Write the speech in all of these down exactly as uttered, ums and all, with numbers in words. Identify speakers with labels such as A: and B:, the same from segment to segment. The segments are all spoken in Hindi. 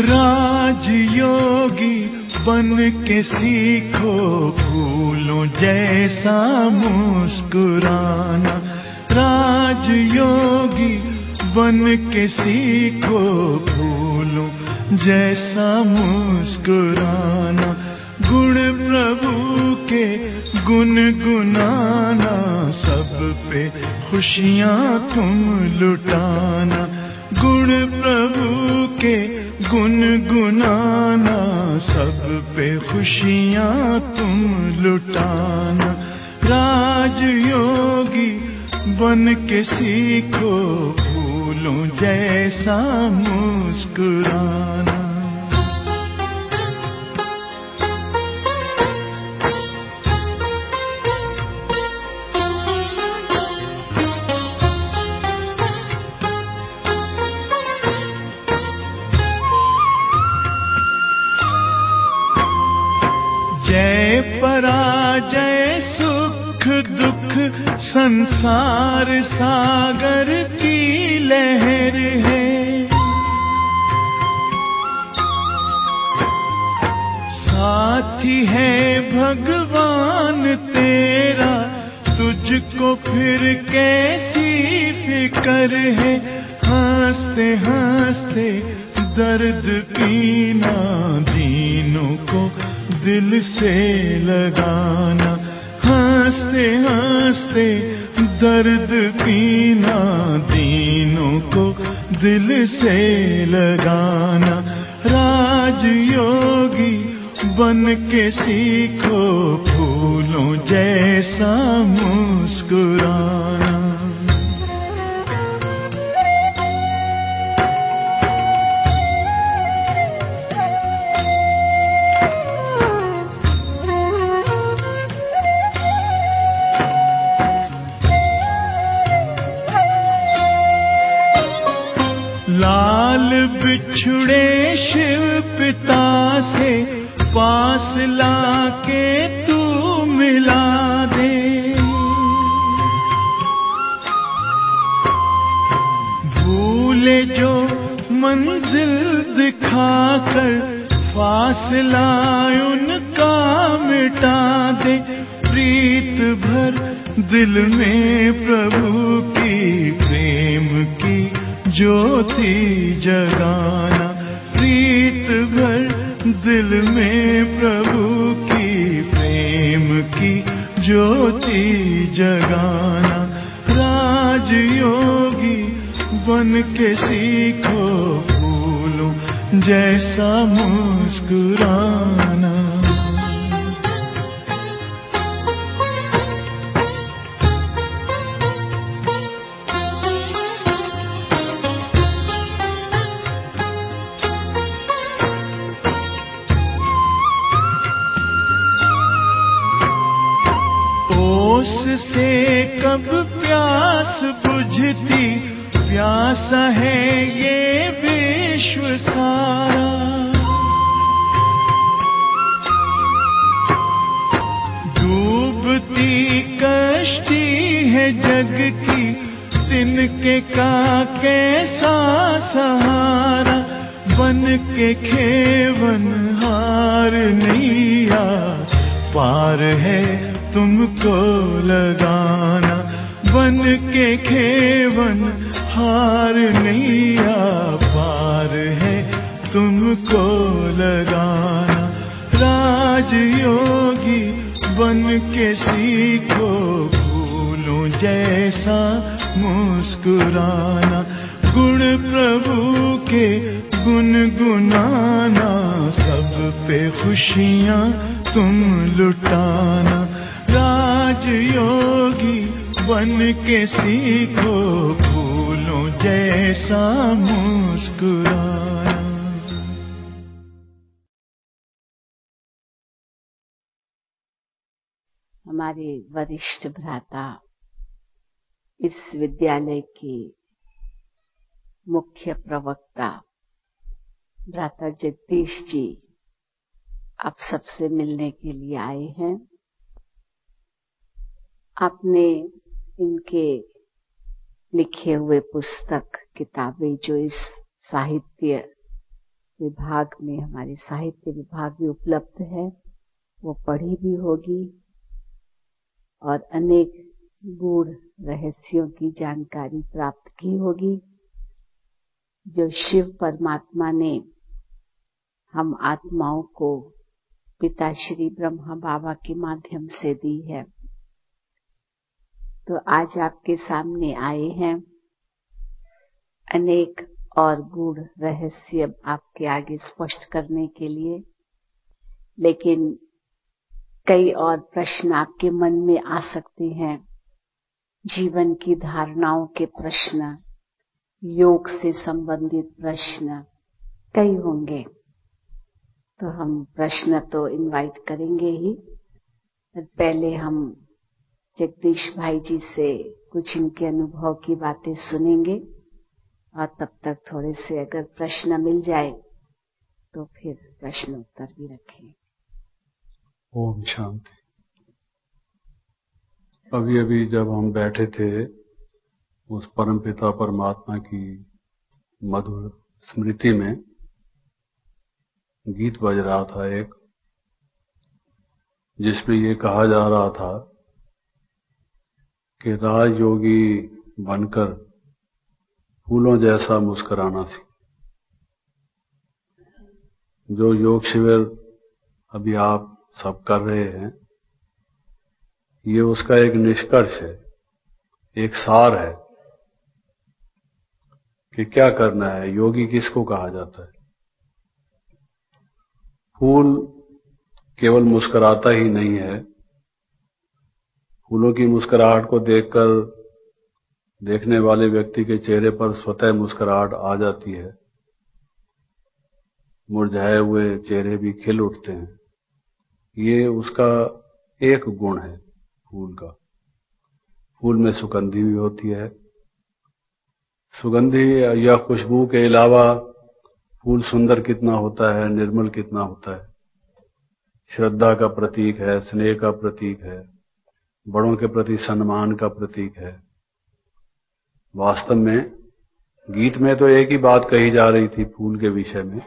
A: राजयोगी बन के सीखो फूलों जैसा मुस्कुराना। राजयोगी बन के सीखो फूलों जैसा मुस्कुराना। गुण प्रभु के गुनगुनाना, सब पे खुशियाँ तुम लुटाना। गुण प्रभु के गुनगुनाना, सब पे खुशियाँ तुम लुटाना। राजयोगी बन के सीखो फूलों जैसा मुस्कुराना। जय पराजय सुख दुख संसार सागर की लहर है। साथी है भगवान तेरा, तुझको फिर कैसी फिकर है। हंसते हंसते दर्द पीना, दीनों को दिल से लगाना। हंसते हंसते दर्द पीना, दीनों को दिल से लगाना। राजयोगी बन के सीखो फूलों जैसा मुस्कुराना। लाल बिछुड़े शिव पिता से पास लाके तू मिला दे। भूले जो मंजिल दिखाकर, फासला उनका मिटा दे। प्रीत भर दिल में प्रभु की प्रेम की ज्योति जगाना। प्रीत भर दिल में प्रभु की प्रेम की ज्योति जगाना। राजयोगी बन के सीखो फूलों जैसा मुस्कुराना। से कब प्यास बुझती, प्यासा है ये विश्व सारा। डूबती कश्ती है जग की, तिनके का कैसा सहारा। बन के खेवन हार नैया, पार है तुमको लगाना। बन के खेवन हार नैया, पार है तुमको लगाना। राजयोगी बन के सीखो फूलों जैसा मुस्कुराना। गुण प्रभु के गुनगुनाना, सब पे खुशियाँ तुम लुटाना। राजयोगी बन के सीखो फूलों जैसा मुस्कुराना।
B: हमारे वरिष्ठ भ्राता, इस विद्यालय के मुख्य प्रवक्ता भ्राता जगदीश जी आप सबसे मिलने के लिए आए हैं। आपने इनके लिखे हुए पुस्तक किताबें जो इस साहित्य विभाग में, हमारे साहित्य विभाग में उपलब्ध है, वो पढ़ी भी होगी और अनेक गूढ़ रहस्यों की जानकारी प्राप्त की होगी जो शिव परमात्मा ने हम आत्माओं को पिता श्री ब्रह्मा बाबा के माध्यम से दी है। तो आज आपके सामने आए हैं अनेक और गूढ़ रहस्य आपके आगे स्पष्ट करने के लिए, लेकिन कई और प्रश्न आपके मन में आ सकते हैं। जीवन की धारणाओं के प्रश्न, योग से संबंधित प्रश्न कई होंगे, तो हम प्रश्न तो इनवाइट करेंगे ही। पहले हम जगदीश भाई जी से कुछ इनके अनुभव की बातें सुनेंगे और तब तक थोड़े से अगर प्रश्न मिल जाए तो फिर प्रश्न उत्तर भी रखें।
C: ओम शांति। अभी अभी जब हम बैठे थे उस परमपिता परमात्मा की मधुर स्मृति में गीत बज रहा था एक, जिसमें ये कहा जा रहा था कि राजयोगी बनकर फूलों जैसा मुस्कुराना थी। जो योग शिविर अभी आप सब कर रहे हैं, ये उसका एक निष्कर्ष है, एक सार है कि क्या करना है, योगी किसको कहा जाता है। फूल केवल मुस्कुराता ही नहीं है, फूलों की मुस्कुराहट को देखकर देखने वाले व्यक्ति के चेहरे पर स्वतः मुस्कुराहट आ जाती है, मुरझाए हुए चेहरे भी खिल उठते हैं। ये उसका एक गुण है फूल का। फूल में सुगंधी भी होती है। सुगंधी या खुशबू के अलावा फूल सुंदर कितना होता है, निर्मल कितना होता है, श्रद्धा का प्रतीक है, स्नेह का प्रतीक है, बड़ों के प्रति सम्मान का प्रतीक है। वास्तव में गीत में तो एक ही बात कही जा रही थी फूल के विषय में,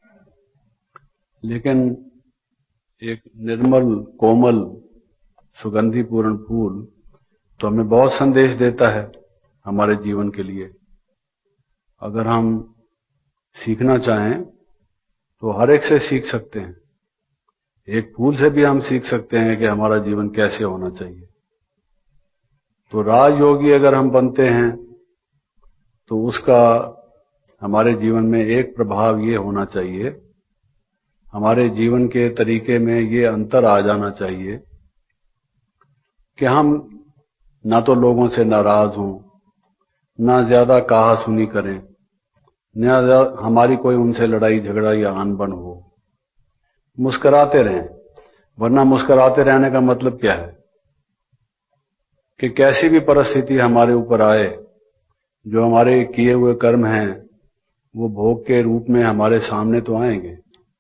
C: लेकिन एक निर्मल कोमल सुगंधिपूर्ण फूल तो हमें बहुत संदेश देता है हमारे जीवन के लिए। अगर हम सीखना चाहें तो हर एक से सीख सकते हैं। एक फूल से भी हम सीख सकते हैं कि हमारा जीवन कैसे होना चाहिए। तो राजयोगी अगर हम बनते हैं तो उसका हमारे जीवन में एक प्रभाव ये होना चाहिए, हमारे जीवन के तरीके में ये अंतर आ जाना चाहिए कि हम ना तो लोगों से नाराज हों, ना ज्यादा कहा सुनी करें, ना हमारी कोई उनसे लड़ाई झगड़ा या अनबन हो। मुस्कुराते रहें, वरना मुस्कुराते रहने का मतलब क्या है कि कैसी भी परिस्थिति हमारे ऊपर आए, जो हमारे किए हुए कर्म हैं वो भोग के रूप में हमारे सामने तो आएंगे।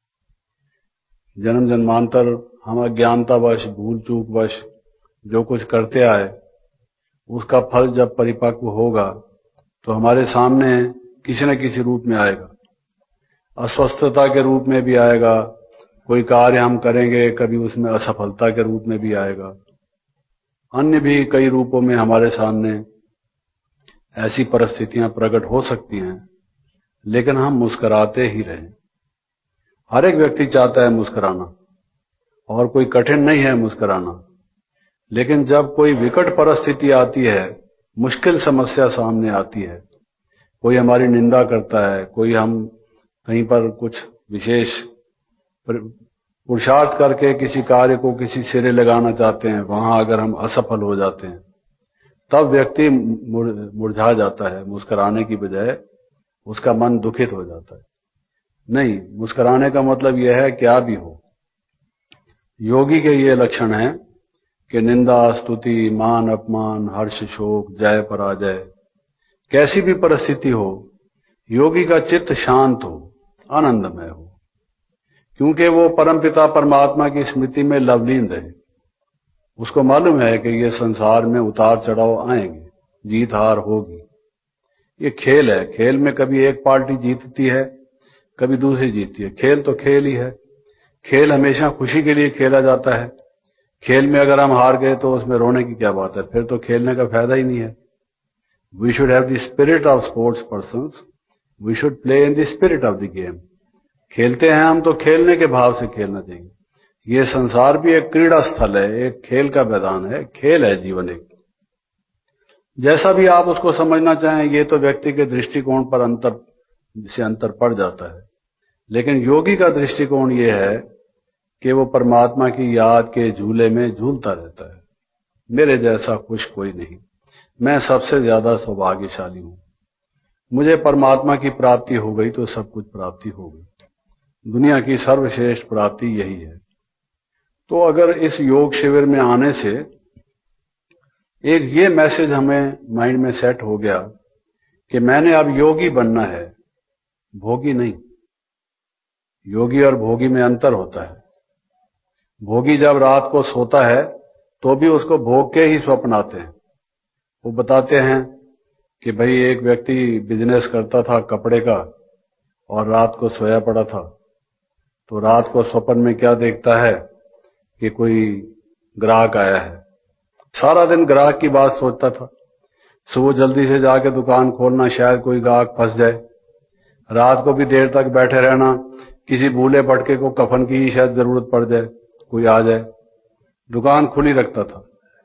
C: जन्म जन्मांतर हम अज्ञानतावश, भूल चूक वश जो कुछ करते आए, उसका फल जब परिपक्व होगा तो हमारे सामने किसी न किसी रूप में आएगा। अस्वस्थता के रूप में भी आएगा, कोई कार्य हम करेंगे कभी उसमें असफलता के रूप में भी आएगा, अन्य भी कई रूपों में हमारे सामने ऐसी परिस्थितियां प्रकट हो सकती हैं, लेकिन हम मुस्कुराते ही रहें। हर एक व्यक्ति चाहता है मुस्कुराना और कोई कठिन नहीं है मुस्कुराना, लेकिन जब कोई विकट परिस्थिति आती है, मुश्किल समस्या सामने आती है, कोई हमारी निंदा करता है, कोई हम कहीं पर कुछ विशेष पुरुषार्थ करके किसी कार्य को किसी सिरे लगाना चाहते हैं, वहां अगर हम असफल हो जाते हैं, तब व्यक्ति मुरझा जाता है। मुस्कुराने की बजाय उसका मन दुखित हो जाता है। नहीं, मुस्कुराने का मतलब यह है क्या भी हो। योगी के ये लक्षण हैं कि निंदा, स्तुति, मान, अपमान, हर्ष, शोक, जय, पराजय, कैसी भी परिस्थिति हो, योगी का चित्त शांत हो, आनंदमय हो, क्योंकि वो परमपिता परमात्मा की स्मृति में लवलीन रहे। उसको मालूम है कि ये संसार में उतार चढ़ाव आएंगे, जीत हार होगी। ये खेल है, खेल में कभी एक पार्टी जीतती है, कभी दूसरी जीतती है। खेल तो खेल ही है, खेल हमेशा खुशी के लिए खेला जाता है। खेल में अगर हम हार गए तो उसमें रोने की क्या बात है, फिर तो खेलने का फायदा ही नहीं है। We should have the spirit of sports persons, we should play in the spirit of the game. खेलते हैं हम तो खेलने के भाव से खेलना चाहिए। ये संसार भी एक क्रीड़ा स्थल है, एक खेल का मैदान है, खेल है जीवन एक। जैसा भी आप उसको समझना चाहें, ये तो व्यक्ति के दृष्टिकोण पर अंतर से अंतर पड़ जाता है। लेकिन योगी का दृष्टिकोण ये है कि वो परमात्मा की याद के झूले में झूलता रहता है। मेरे जैसा खुश कोई नहीं, मैं सबसे ज्यादा सौभाग्यशाली हूं। मुझे परमात्मा की प्राप्ति हो गई तो सब कुछ प्राप्ति हो गई। दुनिया की सर्वश्रेष्ठ प्राप्ति यही है। तो अगर इस योग शिविर में आने से एक ये मैसेज हमें माइंड में सेट हो गया कि मैंने अब योगी बनना है, भोगी नहीं। योगी और भोगी में अंतर होता है। भोगी जब रात को सोता है तो भी उसको भोग के ही स्वप्न आते हैं। वो बताते हैं कि भाई एक व्यक्ति बिजनेस करता था कपड़े का और रात को सोया पड़ा था, तो रात को स्वप्न में क्या देखता है कि कोई ग्राहक आया है। सारा दिन ग्राहक की बात सोचता था। सुबह जल्दी से जाके दुकान खोलना, शायद कोई ग्राहक फंस जाए। रात को भी देर तक बैठे रहना, किसी भूले भटके को कफन की ही शायद जरूरत पड़ जाए, कोई आ जाए। दुकान खुली रखता था।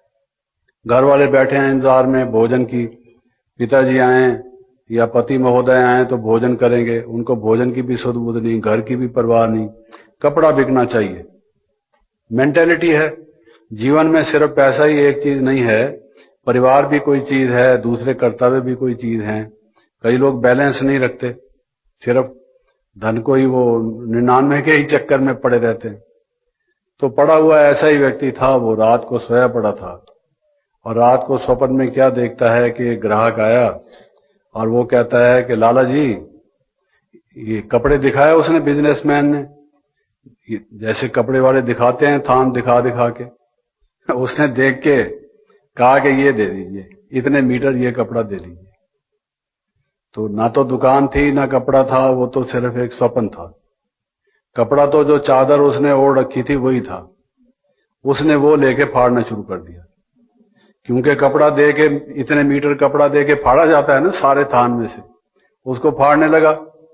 C: घर वाले बैठे हैं इंतजार में भोजन की, पिताजी आए या पति महोदय आए तो भोजन करेंगे, उनको भोजन की भी सुध बुध नहीं, घर की भी परवाह नहीं, कपड़ा बिकना चाहिए। मेंटेलिटी है। जीवन में सिर्फ पैसा ही एक चीज नहीं है, परिवार भी कोई चीज है, दूसरे कर्तव्य भी कोई चीज है। कई लोग बैलेंस नहीं रखते, सिर्फ धन को ही वो निन्यानवे के ही चक्कर में पड़े रहते हैं। तो पड़ा हुआ ऐसा ही व्यक्ति था, वो रात को सोया पड़ा था और रात को स्वप्न में क्या देखता है कि ग्राहक आया और वो कहता है कि लाला जी, ये कपड़े दिखाया उसने बिजनेसमैन ने, जैसे कपड़े वाले दिखाते हैं थान दिखा दिखा के। उसने देख के कहा कि ये दे दीजिए, इतने मीटर ये कपड़ा दे दीजिए। तो ना तो दुकान थी ना कपड़ा था, वो तो सिर्फ एक स्वप्न था। कपड़ा तो जो चादर उसने ओढ़ रखी थी वही था। उसने वो लेके फाड़ना शुरू कर दिया, क्योंकि कपड़ा दे के, इतने मीटर कपड़ा दे के फाड़ा जाता है ना सारे थान में से। उसको फाड़ने लगा।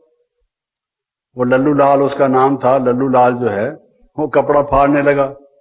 C: वो लल्लू लाल उसका नाम था, लल्लू लाल जो है वो कपड़ा फाड़ने लगा।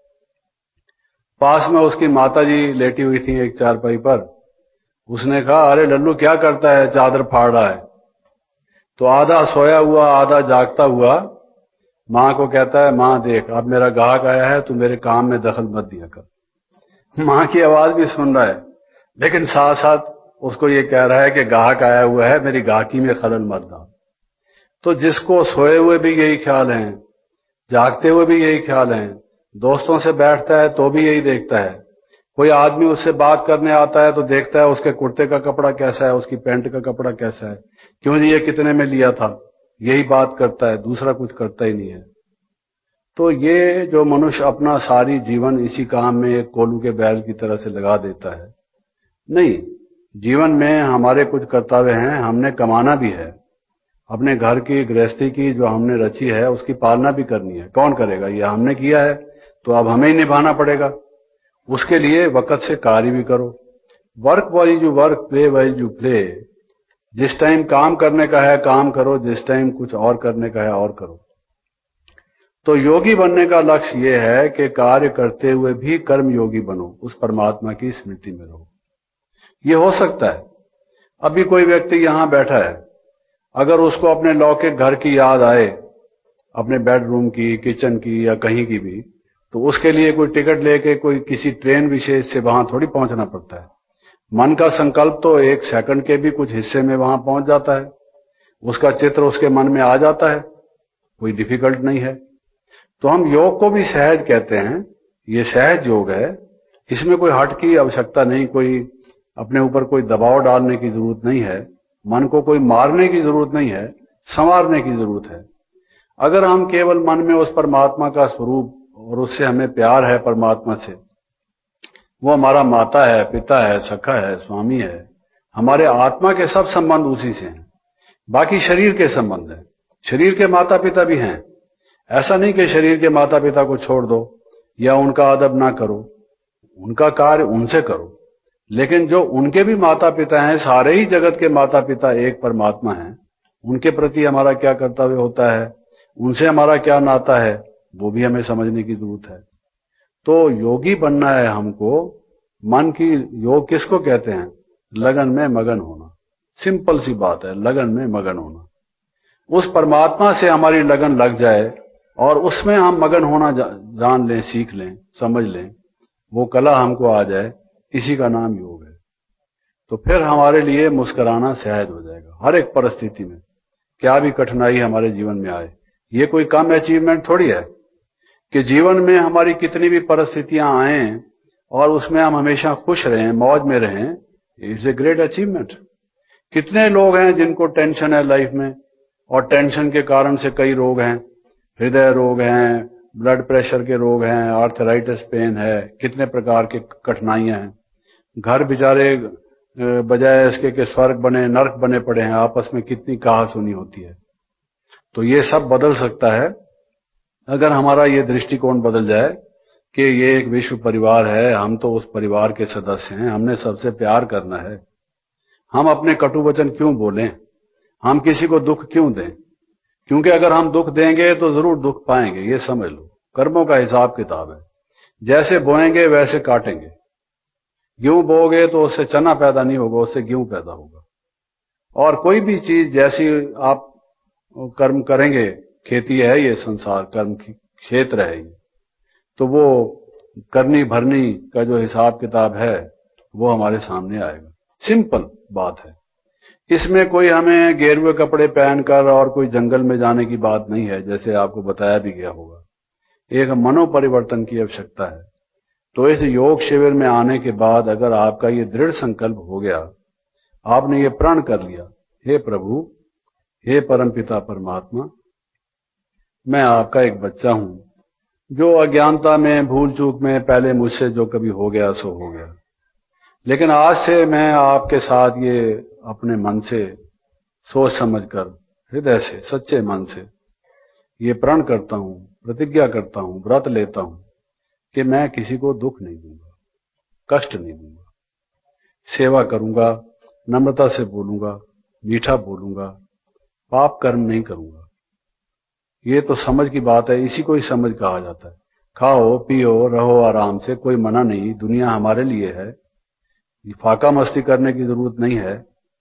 C: पास में उसकी माताजी लेटी हुई थी एक चारपाई पर। उसने कहा, अरे लल्लू क्या करता है, चादर फाड़ रहा है। तो आधा सोया हुआ आधा जागता हुआ मां को कहता है, मां देख अब मेरा ग्राहक आया है, तू मेरे काम में दखल मत दिया कर। मां की आवाज भी सुन रहा है, लेकिन साथ साथ उसको ये कह रहा है कि ग्राहक आया हुआ है, मेरी गाहकी में खलल मत डाल। तो जिसको सोए हुए भी यही ख्याल है, जागते हुए भी यही ख्याल है, दोस्तों से बैठता है तो भी यही देखता है, कोई आदमी उससे बात करने आता है तो देखता है उसके कुर्ते का कपड़ा कैसा है, उसकी पैंट का कपड़ा कैसा है, क्यों जी ये कितने में लिया था, यही बात करता है, दूसरा कुछ करता ही नहीं है। तो ये जो मनुष्य अपना सारी जीवन इसी काम में एक कोल्हू के बैल की तरह से लगा देता है, नहीं, जीवन में हमारे कुछ कर्तव्य हैं, हमने कमाना भी है, अपने घर की गृहस्थी की जो हमने रची है उसकी पालना भी करनी है। कौन करेगा, ये हमने किया है तो अब हमें ही निभाना पड़ेगा। उसके लिए वक्त से कार्य भी करो। Work wise you work, play wise you play. जिस टाइम काम करने का है काम करो, जिस टाइम कुछ और करने का है और करो। तो योगी बनने का लक्ष्य ये है कि कार्य करते हुए भी कर्म योगी बनो, उस परमात्मा की स्मृति में रहो। ये हो सकता है अभी कोई व्यक्ति यहां बैठा है, अगर उसको अपने लौकिक घर की याद आए, अपने बेडरूम की, किचन की या कहीं की भी, तो उसके लिए कोई टिकट लेके कोई किसी ट्रेन विशेष से वहां थोड़ी पहुंचना पड़ता है। मन का संकल्प तो एक सेकंड के भी कुछ हिस्से में वहां पहुंच जाता है, उसका चित्र उसके मन में आ जाता है, कोई डिफिकल्ट नहीं है। तो हम योग को भी सहज कहते हैं, ये सहज योग है, इसमें कोई हट की आवश्यकता नहीं, कोई अपने ऊपर कोई दबाव डालने की जरूरत नहीं है, मन को कोई मारने की जरूरत नहीं है, संवारने की जरूरत है। अगर हम केवल मन में उस परमात्मा का स्वरूप और उससे हमें प्यार है, परमात्मा से, वो हमारा माता है, पिता है, सखा है, स्वामी है, हमारे आत्मा के सब संबंध उसी से हैं, बाकी शरीर के संबंध है। शरीर के माता पिता भी हैं, ऐसा नहीं कि शरीर के माता पिता को छोड़ दो या उनका अदब ना करो, उनका कार्य उनसे करो, लेकिन जो उनके भी माता पिता हैं, सारे ही जगत के माता पिता एक परमात्मा हैं, उनके प्रति हमारा क्या कर्तव्य होता है, उनसे हमारा क्या नाता है, वो भी हमें समझने की जरूरत है। तो योगी बनना है हमको। मन की योग किसको कहते हैं? लगन में मगन होना। सिंपल सी बात है, लगन में मगन होना। उस परमात्मा से हमारी लगन लग जाए और उसमें हम मगन होना जान लें, सीख लें, समझ लें, वो कला हमको आ जाए, इसी का नाम योग है। तो फिर हमारे लिए मुस्कुराना सहज हो जाएगा हर एक परिस्थिति में, क्या भी कठिनाई हमारे जीवन में आए। ये कोई कम अचीवमेंट थोड़ी है कि जीवन में हमारी कितनी भी परिस्थितियां आए और उसमें हम हमेशा खुश रहें, मौज में रहें। It's a great achievement. कितने लोग हैं जिनको टेंशन है लाइफ में और टेंशन के कारण से कई रोग हैं, हृदय रोग हैं, ब्लड प्रेशर के रोग हैं, आर्थराइटिस पेन है, कितने प्रकार के कठिनाइयां हैं। घर बेचारे बजाय इसके के स्वर्ग बने नरक बने पड़े हैं, आपस में कितनी कहासुनी होती है। तो ये सब बदल सकता है अगर हमारा ये दृष्टिकोण बदल जाए कि ये एक विश्व परिवार है, हम तो उस परिवार के सदस्य हैं, हमने सबसे प्यार करना है। हम अपने कटु वचन क्यों बोलें, हम किसी को दुख क्यों दें? क्योंकि अगर हम दुख देंगे तो जरूर दुख पाएंगे, ये समझ लो। कर्मों का हिसाब किताब है, जैसे बोएंगे वैसे काटेंगे। गेहूं बोओगे तो उससे चना पैदा नहीं होगा, उससे गेहूं पैदा होगा। और कोई भी चीज जैसी आप कर्म करेंगे, खेती है ये संसार, कर्म की क्षेत्र है ये, तो वो करनी भरनी का जो हिसाब किताब है वो हमारे सामने आएगा। सिंपल बात है। इसमें कोई हमें गेरुए कपड़े पहनकर और कोई जंगल में जाने की बात नहीं है, जैसे आपको बताया भी गया होगा। एक मनोपरिवर्तन की आवश्यकता है। तो इस योग शिविर में आने के बाद अगर आपका ये दृढ़ संकल्प हो गया, आपने ये प्रण कर लिया, हे प्रभु, हे परमपिता परमात्मा, मैं आपका एक बच्चा हूं, जो अज्ञानता में, भूल चूक में पहले मुझसे जो कभी हो गया सो हो गया, लेकिन आज से मैं आपके साथ ये अपने मन से सोच समझकर, हृदय से, सच्चे मन से ये प्रण करता हूं, प्रतिज्ञा करता हूं, व्रत लेता हूं कि मैं किसी को दुख नहीं दूंगा, कष्ट नहीं दूंगा, सेवा करूंगा, नम्रता से बोलूंगा, मीठा बोलूंगा, पाप कर्म नहीं करूंगा। ये तो समझ की बात है, इसी को ही समझ कहा जाता है। खाओ पियो रहो आराम से, कोई मना नहीं, दुनिया हमारे लिए है, फाका मस्ती करने की जरूरत नहीं है।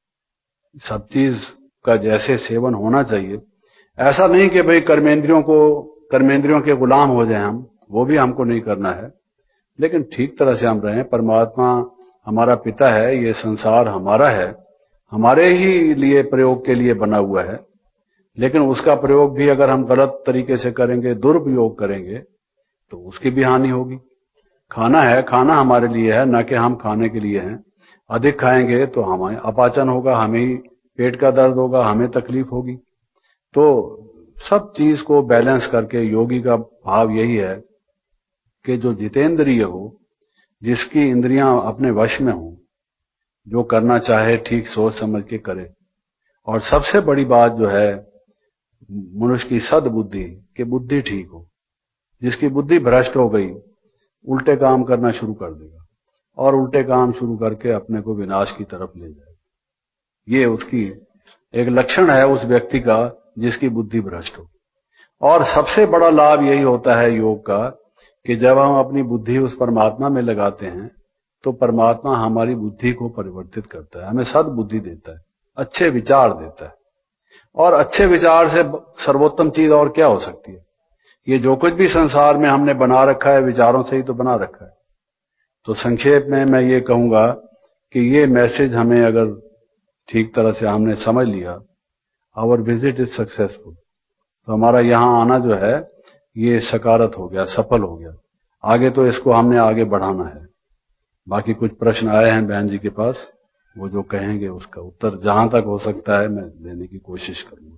C: सब चीज का जैसे सेवन होना चाहिए, ऐसा नहीं कि भाई कर्मेंद्रियों को कर्मेंद्रियों के गुलाम हो जाए हम, वो भी हमको नहीं करना है, लेकिन ठीक तरह से हम रहें। परमात्मा हमारा पिता है, ये संसार हमारा है, हमारे ही लिए प्रयोग के लिए बना हुआ है, लेकिन उसका प्रयोग भी अगर हम गलत तरीके से करेंगे, दुरुपयोग करेंगे, तो उसकी भी हानि होगी। खाना है, खाना हमारे लिए है, न कि हम खाने के लिए हैं। अधिक खाएंगे तो हमें अपाचन होगा, हमें ही पेट का दर्द होगा, हमें तकलीफ होगी। तो सब चीज को बैलेंस करके योगी का भाव यही है कि जो जितेंद्रिय हो, जिसकी इंद्रियां अपने वश में हो, जो करना चाहे ठीक सोच समझ के करे। और सबसे बड़ी बात जो है मनुष्य की सद्बुद्धि, कि बुद्धि ठीक हो। जिसकी बुद्धि भ्रष्ट हो गई, उल्टे काम करना शुरू कर देगा और उल्टे काम शुरू करके अपने को विनाश की तरफ ले जाएगा। ये उसकी एक लक्षण है उस व्यक्ति का जिसकी बुद्धि भ्रष्ट हो। और सबसे बड़ा लाभ यही होता है योग का कि जब हम अपनी बुद्धि उस परमात्मा में लगाते हैं तो परमात्मा हमारी बुद्धि को परिवर्तित करता है, हमें सद्बुद्धि देता है, अच्छे विचार देता है। और अच्छे विचार से सर्वोत्तम चीज और क्या हो सकती है? ये जो कुछ भी संसार में हमने बना रखा है, विचारों से ही तो बना रखा है। तो संक्षेप में मैं ये कहूंगा कि ये मैसेज हमें अगर ठीक तरह से हमने समझ लिया, आवर विजिट इज सक्सेसफुल, तो हमारा यहाँ आना जो है ये सकारात हो गया, सफल हो गया। आगे तो इसको हमने आगे बढ़ाना है। बाकी कुछ प्रश्न आए हैं बहन जी के पास, वो जो कहेंगे उसका उत्तर जहां तक हो सकता है मैं देने की कोशिश करूंगा।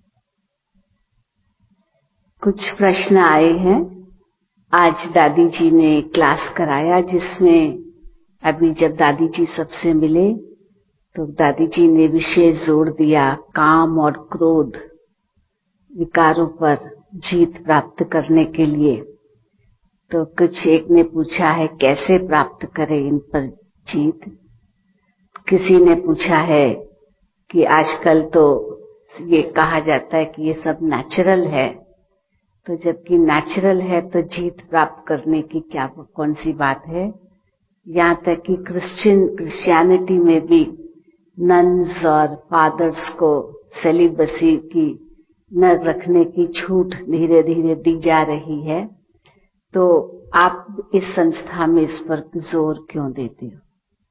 B: कुछ प्रश्न आए हैं। आज दादी जी ने क्लास कराया जिसमें अभी जब दादी जी सबसे मिले तो दादी जी ने विशेष जोर दिया काम और क्रोध विकारों पर जीत प्राप्त करने के लिए। तो कुछ एक ने पूछा है कैसे प्राप्त करें इन पर जीत। किसी ने पूछा है कि आजकल तो ये कहा जाता है कि ये सब नेचुरल है, तो जबकि नेचुरल है तो जीत प्राप्त करने की क्या कौन सी बात है। यहाँ तक कि क्रिश्चियन क्रिश्चियनिटी में भी नन्स और फादर्स को सेलिबसी की न रखने की छूट धीरे धीरे दी जा रही है। तो आप इस संस्था में इस पर जोर क्यों देते हो,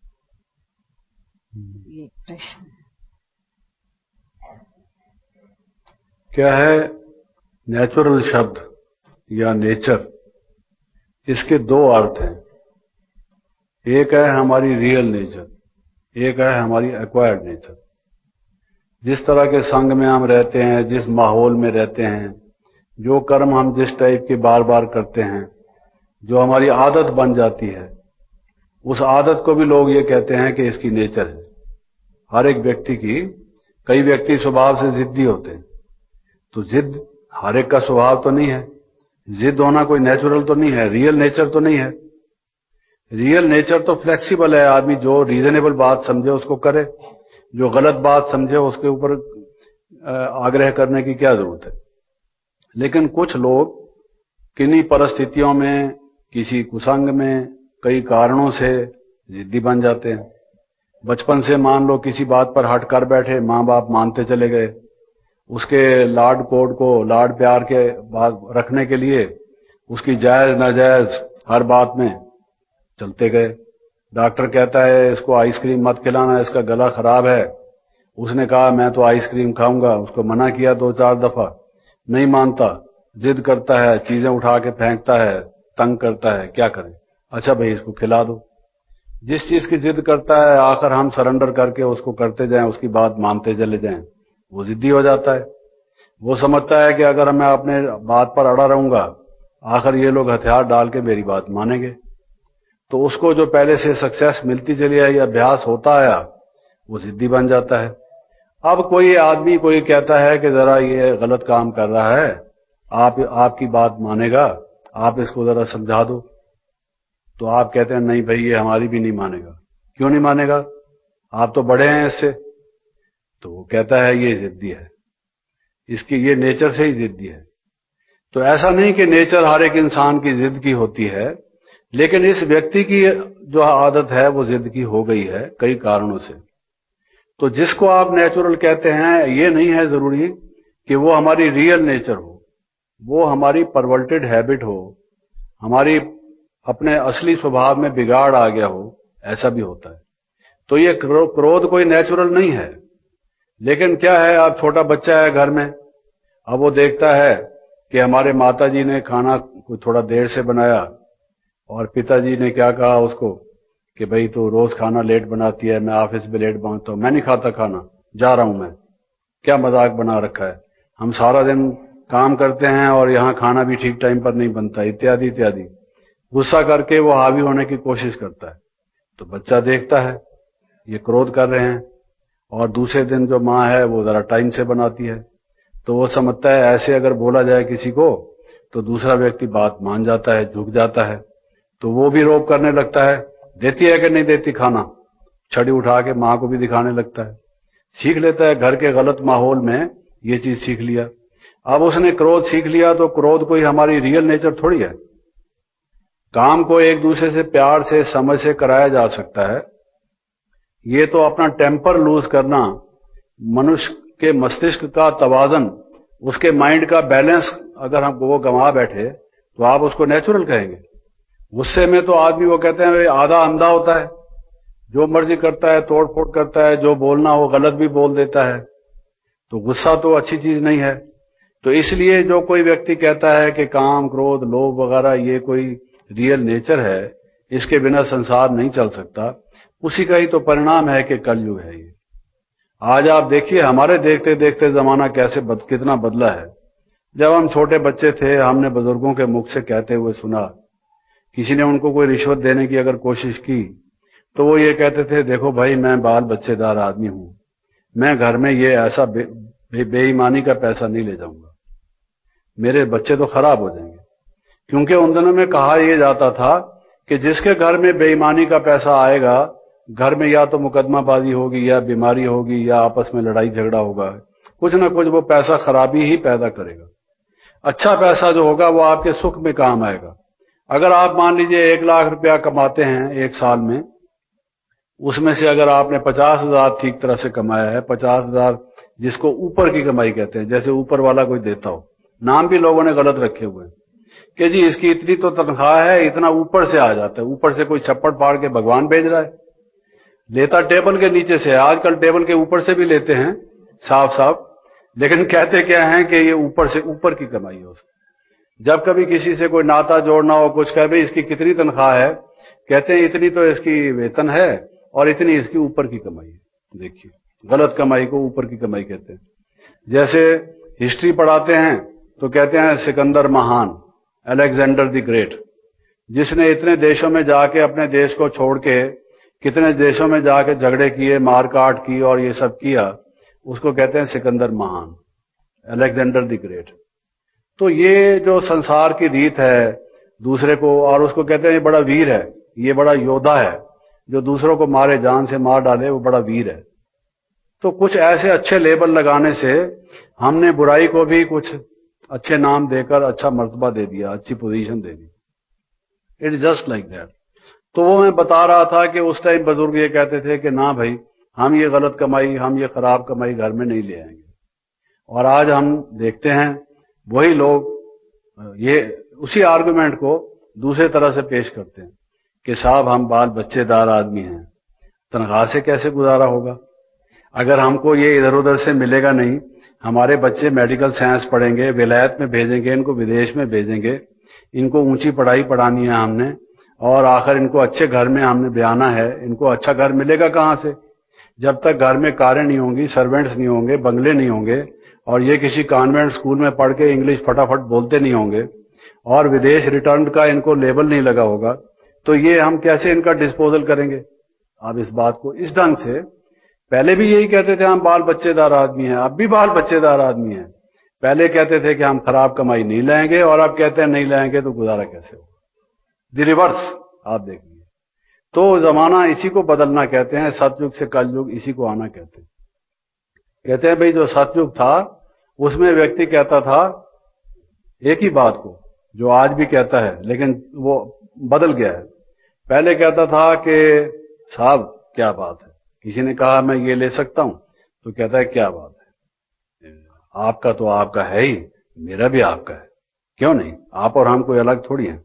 B: ये प्रश्न
C: क्या है। नेचुरल शब्द या नेचर, इसके दो अर्थ हैं। एक है हमारी रियल नेचर, एक है हमारी एक्वायर्ड नेचर। जिस तरह के संग में हम रहते हैं, जिस माहौल में रहते हैं, जो कर्म हम जिस टाइप के बार बार करते हैं, जो हमारी आदत बन जाती है, उस आदत को भी लोग ये कहते हैं कि इसकी नेचर है। हर एक व्यक्ति की, कई व्यक्ति स्वभाव से जिद्दी होते हैं, तो जिद हर एक का स्वभाव तो नहीं है। जिद होना कोई नेचुरल तो नहीं है, रियल नेचर तो नहीं है। रियल नेचर तो फ्लेक्सिबल है। आदमी जो रीजनेबल बात समझे उसको करे, जो गलत बात समझे उसके ऊपर आग्रह करने की क्या जरूरत है। लेकिन कुछ लोग किन्हीं परिस्थितियों में, किसी कुसंग में, कई कारणों से जिद्दी बन जाते हैं। बचपन से मान लो किसी बात पर हट कर बैठे, माँ बाप मानते चले गए, उसके लाड कोड को, लाड प्यार के बात रखने के लिए उसकी जायज नाजायज हर बात में चलते गए। डॉक्टर कहता है इसको आइसक्रीम मत खिलाना, इसका गला खराब है। उसने कहा मैं तो आइसक्रीम खाऊंगा, उसको मना किया दो चार दफा, नहीं मानता, जिद करता है, चीजें उठा के फेंकता है, तंग करता है। क्या करें? अच्छा भाई इसको खिला दो। जिस चीज की जिद करता है, आखिर हम सरेंडर करके उसको करते जाएं, उसकी बात मानते चले जाएं, वो जिद्दी हो जाता है। वो समझता है कि अगर मैं अपने बात पर अड़ा रहूंगा, आखिर ये लोग हथियार डाल के मेरी बात मानेंगे। तो उसको जो पहले से सक्सेस मिलती चली आई, अभ्यास होता आया, वो जिद्दी बन जाता है। अब कोई आदमी कोई कहता है कि जरा ये गलत काम कर रहा है, आप आपकी बात मानेगा, आप इसको जरा समझा दो, तो आप कहते हैं नहीं भाई ये हमारी भी नहीं मानेगा। क्यों नहीं मानेगा? आप तो बड़े हैं इससे। तो वो कहता है ये जिद्दी है, इसकी ये नेचर से ही जिद्दी है। तो ऐसा नहीं कि नेचर हर एक इंसान की जिद की होती है, लेकिन इस व्यक्ति की जो आदत है वो जिद की हो गई है कई कारणों से। तो जिसको आप नेचुरल कहते हैं, ये नहीं है जरूरी कि वो हमारी रियल नेचर हो, वो हमारी परवर्टेड हैबिट हो, हमारी अपने असली स्वभाव में बिगाड़ आ गया हो, ऐसा भी होता है। तो ये क्रोध कोई नेचुरल नहीं है। लेकिन क्या है, अब छोटा बच्चा है घर में, अब वो देखता है कि हमारे माताजी ने खाना थोड़ा देर से बनाया और पिताजी ने क्या कहा उसको कि भाई तो रोज खाना लेट बनाती है, मैं ऑफिस में लेट पहुंचता हूं, मैं नहीं खाता खाना, जा रहा हूं मैं। क्या मजाक बना रखा है, हम सारा दिन काम करते हैं और यहां खाना भी ठीक टाइम पर नहीं बनता, इत्यादि इत्यादि। गुस्सा करके वो हावी होने की कोशिश करता है। तो बच्चा देखता है ये क्रोध कर रहे हैं, और दूसरे दिन जो माँ है वो जरा टाइम से बनाती है, तो वो समझता है ऐसे अगर बोला जाए किसी को तो दूसरा व्यक्ति बात मान जाता है, झुक जाता है। तो वो भी रोब करने लगता है, देती है कि नहीं देती खाना, छड़ी उठा के माँ को भी दिखाने लगता है। सीख लेता है, घर के गलत माहौल में ये चीज सीख लिया। अब उसने क्रोध सीख लिया, तो क्रोध कोई हमारी रियल नेचर थोड़ी है। काम को एक दूसरे से प्यार से समझ से कराया जा सकता है। ये तो अपना टेम्पर लूज करना, मनुष्य के मस्तिष्क का तवाजन, उसके माइंड का बैलेंस अगर हम वो गंवा बैठे तो आप उसको नेचुरल कहेंगे। गुस्से में तो आदमी वो कहते हैं आधा अंधा होता है, जो मर्जी करता है, तोड़ फोड़ करता है, जो बोलना हो गलत भी बोल देता है। तो गुस्सा तो अच्छी चीज नहीं है। तो इसलिए जो कोई व्यक्ति कहता है कि काम, क्रोध, लोभ वगैरह ये कोई रियल नेचर है, इसके बिना संसार नहीं चल सकता, उसी का ही तो परिणाम है कि कलयुग है ये। आज आप देखिए हमारे देखते देखते जमाना कैसे बद, कितना बदला है। जब हम छोटे बच्चे थे, हमने बुजुर्गों के मुख से कहते हुए सुना, किसी ने उनको कोई रिश्वत देने की अगर कोशिश की तो वो ये कहते थे, देखो भाई मैं बाल बच्चेदार आदमी हूं, मैं घर में ये ऐसा बे, बे, बेईमानी का पैसा नहीं ले जाऊंगा। मेरे बच्चे तो खराब हो जाएंगे। क्योंकि उन दिनों में कहा यह जाता था कि जिसके घर में बेईमानी का पैसा आएगा, घर में या तो मुकदमाबाजी होगी या बीमारी होगी या आपस में लड़ाई झगड़ा होगा, कुछ ना कुछ वो पैसा खराबी ही पैदा करेगा। अच्छा पैसा जो होगा वो आपके सुख में काम आएगा। अगर आप मान लीजिए एक लाख रुपया कमाते हैं एक साल में, उसमें से अगर आपने पचास हजार ठीक तरह से कमाया है, पचास हजार जिसको ऊपर की कमाई कहते हैं, जैसे ऊपर वाला कोई देता हो, नाम भी लोगों ने गलत रखे हुए हैं कि जी इसकी इतनी तो तनख्वाह है, इतना ऊपर से आ जाता है, ऊपर से कोई छप्पड़ फाड़ के भगवान भेज रहा है। लेता टेबल के नीचे से, आजकल टेबल के ऊपर से भी लेते हैं साफ साफ, लेकिन कहते क्या हैं कि ये ऊपर से ऊपर की कमाई है उसकी। जब कभी किसी से कोई नाता जोड़ना हो, कुछ कहे भाई इसकी कितनी तनख्वाह है, कहते हैं इतनी तो इसकी वेतन है और इतनी इसकी ऊपर की कमाई है। देखिए, गलत कमाई को ऊपर की कमाई कहते हैं। जैसे हिस्ट्री पढ़ाते हैं तो कहते हैं सिकंदर महान, अलेक्जेंडर द ग्रेट, जिसने इतने देशों में जाके अपने देश को छोड़ के कितने देशों में जाके झगड़े किए, मारकाट की और ये सब किया, उसको कहते हैं सिकंदर महान, अलेक्जेंडर द ग्रेट। तो ये जो संसार की रीत है दूसरे को, और उसको कहते हैं ये बड़ा वीर है, ये बड़ा योद्धा है, जो दूसरों को मारे, जान से मार डाले, वो बड़ा वीर है। तो कुछ ऐसे अच्छे लेबल लगाने से हमने बुराई को भी कुछ अच्छे नाम देकर अच्छा मर्तबा दे दिया, अच्छी पोजीशन दे दी। It is just like that. तो वो मैं बता रहा था कि उस टाइम बुजुर्ग ये कहते थे कि ना भाई, हम ये गलत कमाई, हम ये खराब कमाई घर में नहीं ले आएंगे। और आज हम देखते हैं वही लोग ये उसी आर्गुमेंट को दूसरे तरह से पेश करते हैं कि साहब हम बाल बच्चेदार आदमी हैं, तनख्वाह से कैसे गुजारा होगा, अगर हमको ये इधर उधर से मिलेगा नहीं, हमारे बच्चे मेडिकल साइंस पढ़ेंगे, विलायत में भेजेंगे, इनको विदेश में भेजेंगे, इनको ऊंची पढ़ाई पढ़ानी है हमने, और आखिर इनको अच्छे घर में हमने ब्याना है, इनको अच्छा घर मिलेगा कहां से? जब तक घर में कारें नहीं होंगी, सर्वेंट्स नहीं होंगे, बंगले नहीं होंगे, और ये किसी कॉन्वेंट स्कूल में पढ़ के इंग्लिश फटाफट बोलते नहीं होंगे, और विदेश रिटर्न का इनको लेबल नहीं लगा होगा, तो ये हम कैसे इनका डिस्पोजल करेंगे? अब इस बात को इस ढंग से, पहले भी यही कहते थे हम बाल बच्चेदार आदमी हैं, अब भी बाल बच्चेदार आदमी हैं। पहले कहते थे कि हम खराब कमाई नहीं लाएंगे, और अब कहते हैं नहीं लाएंगे तो गुजारा कैसे होगा? द रिवर्स आप देखिए। तो जमाना इसी को बदलना कहते हैं, सतयुग से कलयुग इसी को आना कहते हैं। कहते हैं भाई जो सतयुग था उसमें व्यक्ति कहता था एक ही बात को, जो आज भी कहता है, लेकिन वो बदल गया है। पहले कहता था कि साहब क्या बात है, किसी ने कहा मैं ये ले सकता हूं, तो कहता है क्या बात है, आपका तो आपका है ही, मेरा भी आपका है, क्यों नहीं, आप और हम कोई अलग थोड़ी हैं।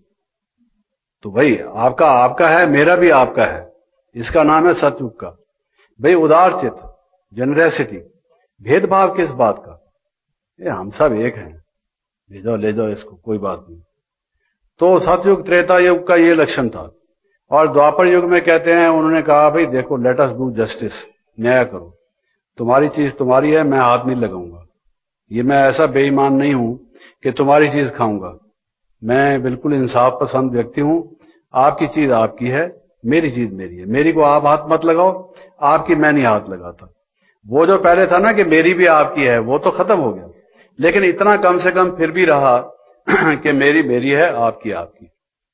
C: तो भाई आपका आपका है, मेरा भी आपका है, इसका नाम है सतयुग का। भाई उदार चित्त, जनरेसिटी, भेदभाव किस बात का, ये हम सब एक हैं, ले जाओ ले जाओ इसको, कोई बात नहीं। तो सतयुग त्रेता युग का ये लक्षण था। और द्वापर युग में कहते हैं उन्होंने कहा भाई देखो, लेट अस डू जस्टिस, न्याय करो, तुम्हारी चीज तुम्हारी है, मैं हाथ नहीं लगाऊंगा, ये मैं ऐसा बेईमान नहीं हूं कि तुम्हारी चीज खाऊंगा, मैं बिल्कुल इंसाफ पसंद व्यक्ति हूं, आपकी चीज आपकी है, मेरी चीज मेरी है, मेरी को आप हाथ मत लगाओ, आपकी मैं नहीं हाथ लगाता। वो जो पहले था ना कि मेरी भी आपकी है, वो तो खत्म हो गया, लेकिन इतना कम से कम फिर भी रहा कि मेरी मेरी है, आपकी आपकी।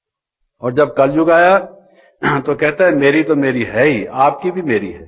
C: और जब कलयुग आया तो कहता है मेरी तो मेरी है ही, आपकी भी मेरी है,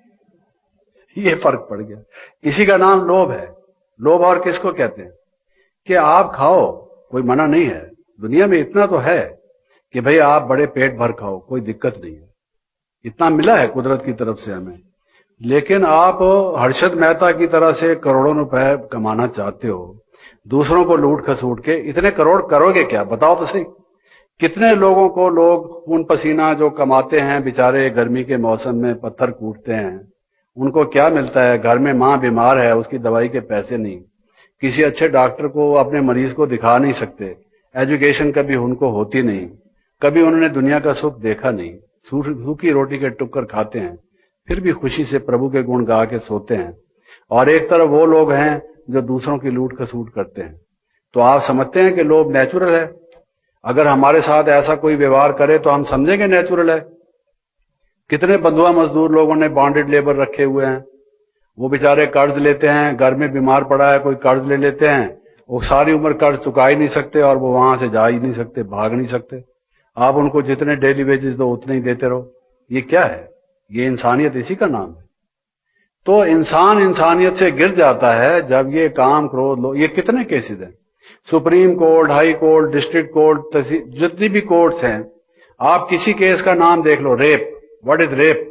C: ये फर्क पड़ गया। इसी का नाम लोभ है। लोभ और किसको कहते हैं कि आप खाओ, कोई मना नहीं है, दुनिया में इतना तो है कि भाई आप बड़े पेट भर खाओ, कोई दिक्कत नहीं है, इतना मिला है कुदरत की तरफ से हमें। लेकिन आप हर्षद मेहता की तरह से करोड़ों रुपए कमाना चाहते हो, दूसरों को लूट खसूट के, इतने करोड़ करोगे क्या, बताओ तो सही। कितने लोगों को लोग खून पसीना जो कमाते हैं बेचारे, गर्मी के मौसम में पत्थर कूटते हैं, उनको क्या मिलता है? घर में मां बीमार है, उसकी दवाई के पैसे नहीं, किसी अच्छे डॉक्टर को अपने मरीज को दिखा नहीं सकते, एजुकेशन कभी उनको होती नहीं, कभी उन्होंने दुनिया का सुख देखा नहीं, सूखी रोटी के टुक्कर खाते हैं, फिर भी खुशी से प्रभु के गुण गा के सोते हैं। और एक तरफ वो लोग हैं जो दूसरों की लूट खसूट करते हैं। तो आप समझते हैं कि लोभ नेचुरल है? अगर हमारे साथ ऐसा कोई व्यवहार करे तो हम समझेंगे नेचुरल है। कितने बंधुआ मजदूर लोगों ने बॉन्डेड लेबर रखे हुए हैं, वो बेचारे कर्ज लेते हैं, घर में बीमार पड़ा है कोई कर्ज ले लेते हैं, वो सारी उम्र कर्ज चुका ही नहीं सकते और वो वहां से जा ही नहीं सकते, भाग नहीं सकते। आप उनको जितने डेली वेजेस दो उतने ही देते रहो। ये क्या है? ये इंसानियत इसी का नाम है। तो इंसान इंसानियत से गिर जाता है जब ये काम क्रोध लो। ये कितने केसेस हैं, supreme court, high court, district court, जितनी भी कोर्ट्स हैं, आप किसी केस का नाम देख लो, रेप, व्हाट इज रेप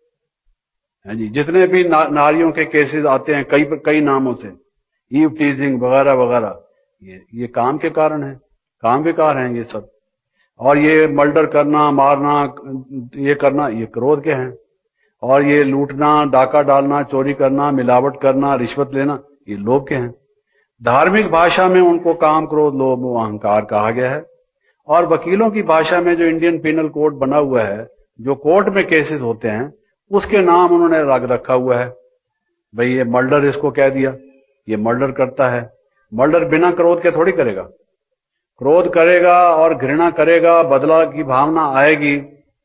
C: है जी। जितने भी ना, नारियों के केसेस आते हैं कई कई नामों से, ईव टीजिंग वगैरह वगैरह, ये ये काम के कारण है, काम विकार हैं ये सब। और ये मर्डर करना, मारना, ये करना, ये क्रोध के हैं। और ये लूटना, डाका डालना, चोरी करना, मिलावट करना, रिश्वत लेना, ये लोभ के हैं। धार्मिक भाषा में उनको काम, क्रोध, लोभ, अहंकार कहा गया है। और वकीलों की भाषा में जो इंडियन पिनल कोड बना हुआ है, जो कोर्ट में केसेस होते हैं, उसके नाम उन्होंने रख रखा हुआ है। भाई ये मर्डर इसको कह दिया, ये मर्डर करता है। मर्डर बिना क्रोध के थोड़ी करेगा। क्रोध करेगा और घृणा करेगा, बदला की भावना आएगी।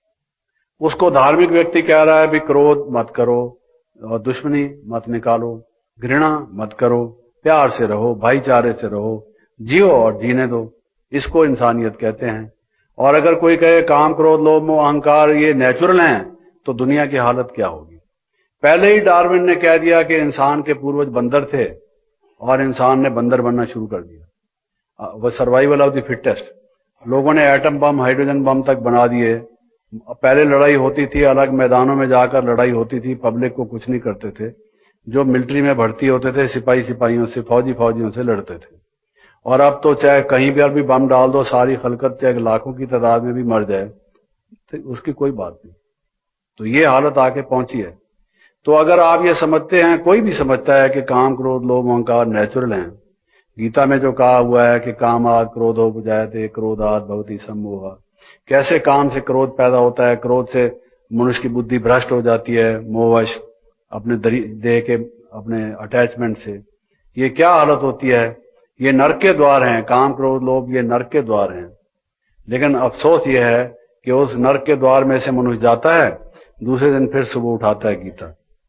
C: उसको धार्मिक व्यक्ति कह रहा है भी क्रोध मत करो और दुश्मनी मत निकालो, घृणा मत करो, प्यार से रहो, भाईचारे से रहो, जियो और जीने दो। इसको इंसानियत कहते हैं। और अगर कोई कहे काम, क्रोध, लोभ, मोह, अहंकार ये नेचुरल हैं, तो दुनिया की हालत क्या होगी। पहले ही डार्विन ने कह दिया कि इंसान के पूर्वज बंदर थे और इंसान ने बंदर बनना शुरू कर दिया। वह सर्वाइवल ऑफ द फिटेस्ट। लोगों ने एटम बम, हाइड्रोजन बम तक बना दिए। पहले लड़ाई होती थी, अलग मैदानों में जाकर लड़ाई होती थी, पब्लिक को कुछ नहीं करते थे। जो मिलिट्री में भर्ती होते थे, सिपाही सिपाहियों से, फौजी फौजियों से लड़ते थे। और अब तो चाहे कहीं पर भी बम डाल दो, सारी खलकत चाहे लाखों की तादाद में भी मर जाए, तो उसकी कोई बात नहीं। तो ये हालत आके पहुंची है। तो अगर आप ये समझते हैं, कोई भी समझता है कि काम, क्रोध, लोभ, अहंकार नेचुरल हैं, गीता में जो कहा हुआ है कि कामाद क्रोधोपजायते क्रोधात् भवति सम्मोहः, कैसे काम से क्रोध पैदा होता है, क्रोध से मनुष्य की बुद्धि भ्रष्ट हो जाती है, मोहवश, अपने देह के अपने अटैचमेंट से। ये क्या हालत होती है? ये नरक के द्वार हैं, काम, क्रोध, लोभ, ये नरक के द्वार हैं। लेकिन अफसोस ये है कि उस नरक के द्वार में से मनुष्य जाता है, दूसरे दिन फिर सुबह उठाता है गीता।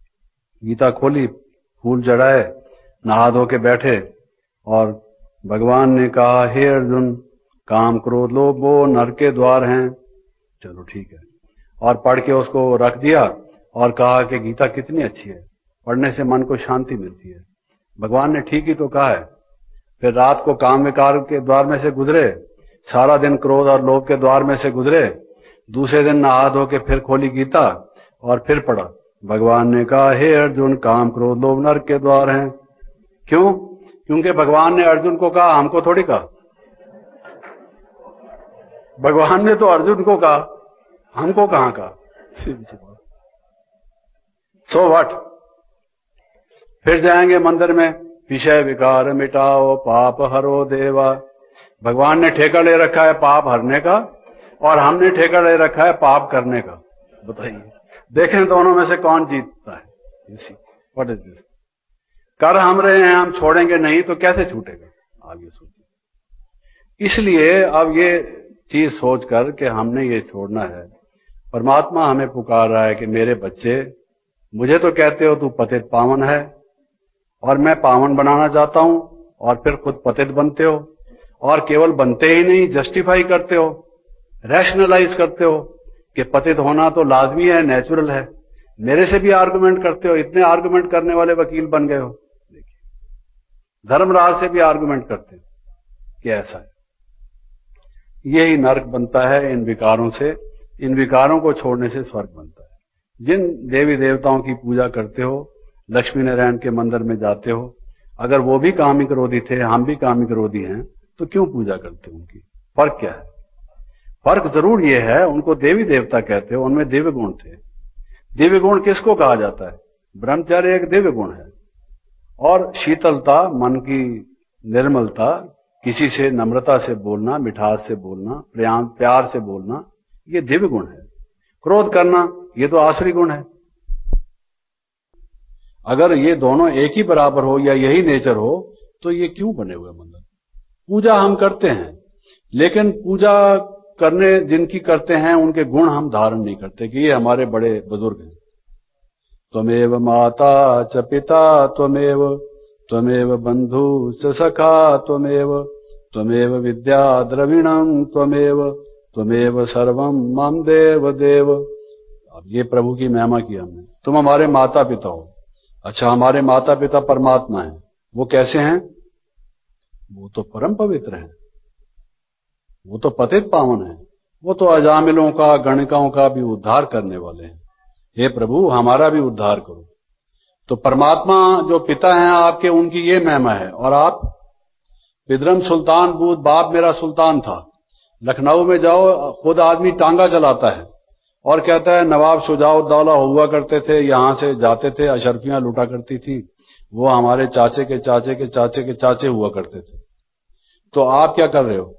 C: गीता खोली, फूल चढ़ाए, नहा धो के बैठे और भगवान ने कहा, हे अर्जुन, काम, क्रोध, लोभ वो नरक के द्वार हैं। चलो ठीक है। और पढ़ के उसको रख दिया और कहा कि गीता कितनी अच्छी है, पढ़ने से मन को शांति मिलती है। भगवान ने ठीक ही तो कहा है। फिर रात को काम विकार के द्वार में से गुजरे, सारा दिन क्रोध और लोभ के द्वार में से गुजरे, दूसरे दिन नहा धो के फिर खोली गीता और फिर पढ़ा। भगवान ने कहा, हे अर्जुन, काम, क्रोध, लोभ नरक के द्वार हैं। क्यों? क्योंकि भगवान ने अर्जुन को कहा, हमको थोड़ी कहा। भगवान ने तो अर्जुन को कहा, हमको कहां कहा। So what? फिर जाएंगे मंदिर में, विषय विकार मिटाओ पाप हरो देवा। भगवान ने ठेका ले रखा है पाप हरने का और हमने ठेका ले रखा है पाप करने का। बताइए, देखें दोनों में से कौन जीतता है। What is this? कर हम रहे हैं, हम छोड़ेंगे नहीं तो कैसे छूटेगा? आप ये सोचिए। इसलिए अब ये चीज सोचकर कि हमने ये छोड़ना है, परमात्मा हमें पुकार रहा है कि मेरे बच्चे, मुझे तो कहते हो तू पतित पावन है और मैं पावन बनाना चाहता हूं, और फिर खुद पतित बनते हो और केवल बनते ही नहीं, जस्टिफाई करते हो, रैशनलाइज करते हो कि पतित होना तो लाजमी है, नेचुरल है। मेरे से भी आर्गुमेंट करते हो, इतने आर्गुमेंट करने वाले वकील बन गए हो। देखिए, धर्मराज से भी आर्गुमेंट करते हो कि ऐसा है। यही नरक बनता है इन विकारों से। इन विकारों को छोड़ने से स्वर्ग बनता है। जिन देवी देवताओं की पूजा करते हो, लक्ष्मी नारायण के मंदिर में जाते हो, अगर वो भी कामिक क्रोधी थे, हम भी कामिक क्रोधी हैं, तो क्यों पूजा करते हो उनकी? फर्क क्या है? फर्क जरूर ये है, उनको देवी देवता कहते हो, उनमें दिव्य गुण थे। दिव्य गुण किसको कहा जाता है? ब्रह्मचर्य एक दिव्य गुण है। और शीतलता, मन की निर्मलता, किसी से नम्रता से बोलना, मिठास से बोलना, प्यार प्यार से बोलना, ये दिव्य गुण है। क्रोध करना, ये तो आसुरी गुण है। अगर ये दोनों एक ही बराबर हो या यही नेचर हो, तो ये क्यों बने हुए मंदिर? पूजा हम करते हैं, लेकिन पूजा करने जिनकी करते हैं उनके गुण हम धारण नहीं करते कि ये हमारे बड़े बुजुर्ग हैं। त्वमेव माता च पिता त्वमेव त्वमेव बंधु च सखा त्वमेव त्वमेव विद्या द्रविणम त्वमेव त्वमेव सर्वम मम देव देव। अब ये प्रभु की महिमा की हमने। तुम हमारे माता पिता हो। अच्छा, हमारे माता पिता परमात्मा हैं। वो कैसे हैं? वो तो परम पवित्र हैं, वो तो पतित पावन हैं, वो तो अजामिलों का गणिकाओं का भी उद्धार करने वाले हैं। हे प्रभु, हमारा भी उद्धार करो। तो परमात्मा जो पिता हैं आपके, उनकी ये महिमा है। और आप पिदरम सुल्तान बूद, बाप मेरा सुल्तान था। लखनऊ में जाओ, खुद आदमी टांगा चलाता है और कहता है नवाब शुजाउद्दौला हुआ करते थे, यहां से जाते थे, अशरफियां लूटा करती थी, वो हमारे चाचे के चाचे के चाचे के चाचे हुआ करते थे। तो आप क्या कर रहे हो?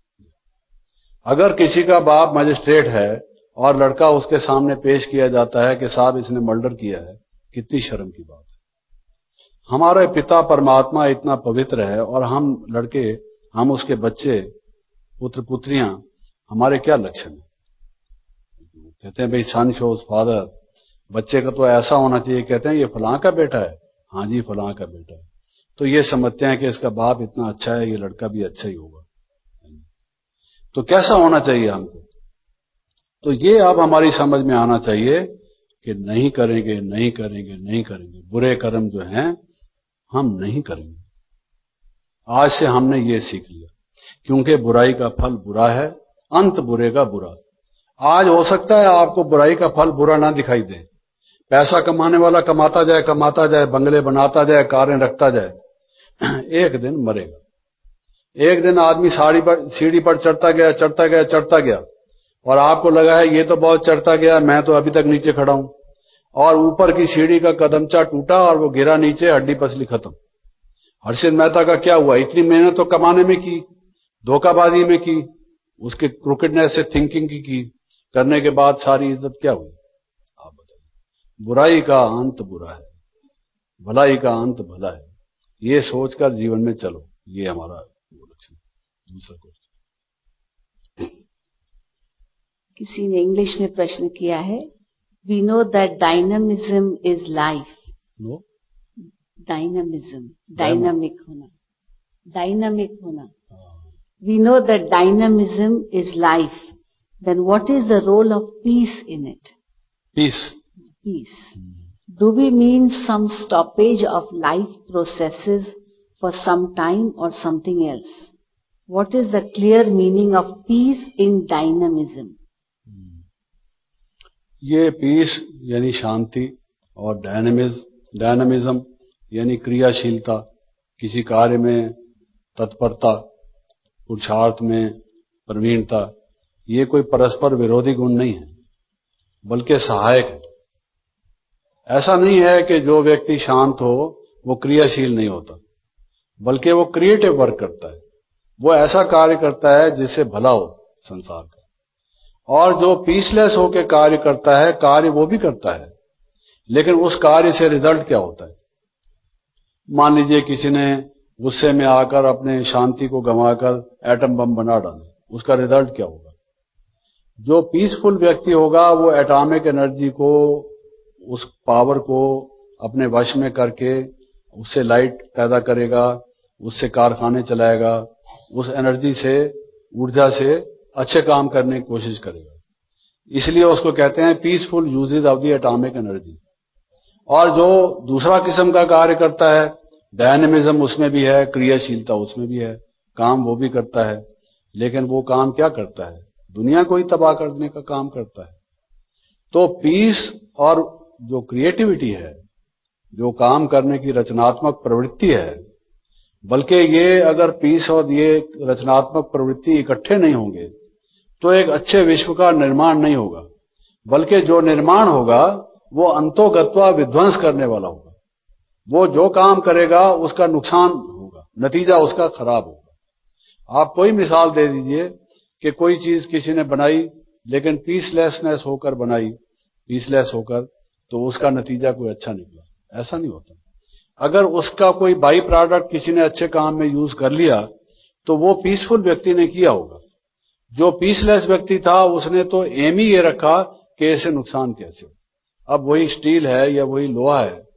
C: अगर किसी का बाप मजिस्ट्रेट है और लड़का उसके सामने पेश किया जाता है कि साहब इसने मर्डर किया है, कितनी शर्म की बात है। हमारे पिता परमात्मा इतना पवित्र है और हम लड़के, हम उसके बच्चे, पुत्र पुत्रियां, हमारे क्या लक्षण है? कहते हैं भाई सन शोज फादर, बच्चे का तो ऐसा होना चाहिए। कहते हैं ये फलां का बेटा है। हाँ जी, फलां का बेटा है। तो ये समझते हैं कि इसका बाप इतना अच्छा है, ये लड़का भी अच्छा ही होगा। तो कैसा होना चाहिए हमको? तो ये अब हमारी समझ में आना चाहिए कि नहीं करेंगे, नहीं करेंगे, नहीं करेंगे, बुरे कर्म जो हैं हम नहीं करेंगे। आज से हमने ये सीख लिया, क्योंकि बुराई का फल बुरा है, अंत बुरे का बुरा। आज हो सकता है आपको बुराई का फल बुरा ना दिखाई दे, पैसा कमाने वाला कमाता जाए कमाता जाए, बंगले बनाता जाए, कारें रखता जाए, एक दिन मरेगा। एक दिन आदमी साड़ी पर सीढ़ी पर चढ़ता गया चढ़ता गया चढ़ता गया और आपको लगा है ये तो बहुत चढ़ता गया, मैं तो अभी तक नीचे खड़ा हूं, और ऊपर की सीढ़ी का कदमचा टूटा और वो गिरा नीचे, हड्डी पसली खत्म। हर्षित मेहता का क्या हुआ? इतनी मेहनत तो कमाने में की, धोखाबाजी में की, उसके क्रूकेडनेस से थिंकिंग की की करने के बाद सारी इज्जत क्या हुई? आप बताइए। बुराई का अंत बुरा है, भलाई का अंत भला है। ये सोचकर जीवन में चलो, ये हमारा लक्ष्य। दूसरा क्वेश्चन,
B: किसी ने इंग्लिश में प्रश्न किया है, we know that dynamism is life.
C: No,
B: dynamism, dynamic होना, डायनामिक होना। We know that dynamism is life, then what is the role of peace in it?
C: Peace.
B: Peace. Do we mean some stoppage of life processes for some time or something else? What is the clear meaning of peace in dynamism?
C: ये पीस यानी शांति और डायनामिज्म डायनामिज्म यानी क्रियाशीलता, किसी कार्य में तत्परता, पुरुषार्थ में प्रवीणता, ये कोई परस्पर विरोधी गुण नहीं है, बल्कि सहायक है। ऐसा नहीं है कि जो व्यक्ति शांत हो वो क्रियाशील नहीं होता, बल्कि वो क्रिएटिव वर्क करता है, वो ऐसा कार्य करता है जिससे भला हो संसार का। और जो पीसलेस होकर कार्य करता है, कार्य वो भी करता है, लेकिन उस कार्य से रिजल्ट क्या होता है? मान लीजिए किसी ने गुस्से में आकर अपने शांति को गंवाकर एटम बम बना डाला, उसका रिजल्ट क्या होगा? जो पीसफुल व्यक्ति होगा वो एटॉमिक एनर्जी को, उस पावर को अपने वश में करके उससे लाइट पैदा करेगा, उससे कारखाने चलाएगा, उस एनर्जी से, ऊर्जा से अच्छे काम करने की कोशिश करेगा। इसलिए उसको कहते हैं peaceful uses of the atomic energy. और जो दूसरा किस्म का कार्य करता है, डायनेमिज्म उसमें भी है, क्रियाशीलता उसमें भी है, काम वो भी करता है, लेकिन वो काम क्या करता है? दुनिया को ही तबाह करने का काम करता है। तो पीस और जो क्रिएटिविटी है, जो काम करने की रचनात्मक प्रवृत्ति है, बल्कि ये अगर पीस और ये रचनात्मक प्रवृत्ति इकट्ठे नहीं होंगे तो एक अच्छे विश्व का निर्माण नहीं होगा, बल्कि जो निर्माण होगा वो अंतोगत्वा विध्वंस करने वाला होगा। वो जो काम करेगा उसका नुकसान होगा, नतीजा उसका खराब होगा। आप कोई मिसाल दे दीजिए कि कोई चीज किसी ने बनाई लेकिन पीसलेसनेस होकर बनाई, पीसलेस होकर, तो उसका नतीजा कोई अच्छा निकला, ऐसा नहीं होता। अगर उसका कोई बाई प्रोडक्ट किसी ने अच्छे काम में यूज कर लिया तो वो पीसफुल व्यक्ति ने किया होगा। जो पीसलेस व्यक्ति था उसने तो एम ही ये रखा कि इससे नुकसान कैसे हो। अब वही स्टील है या वही लोहा है,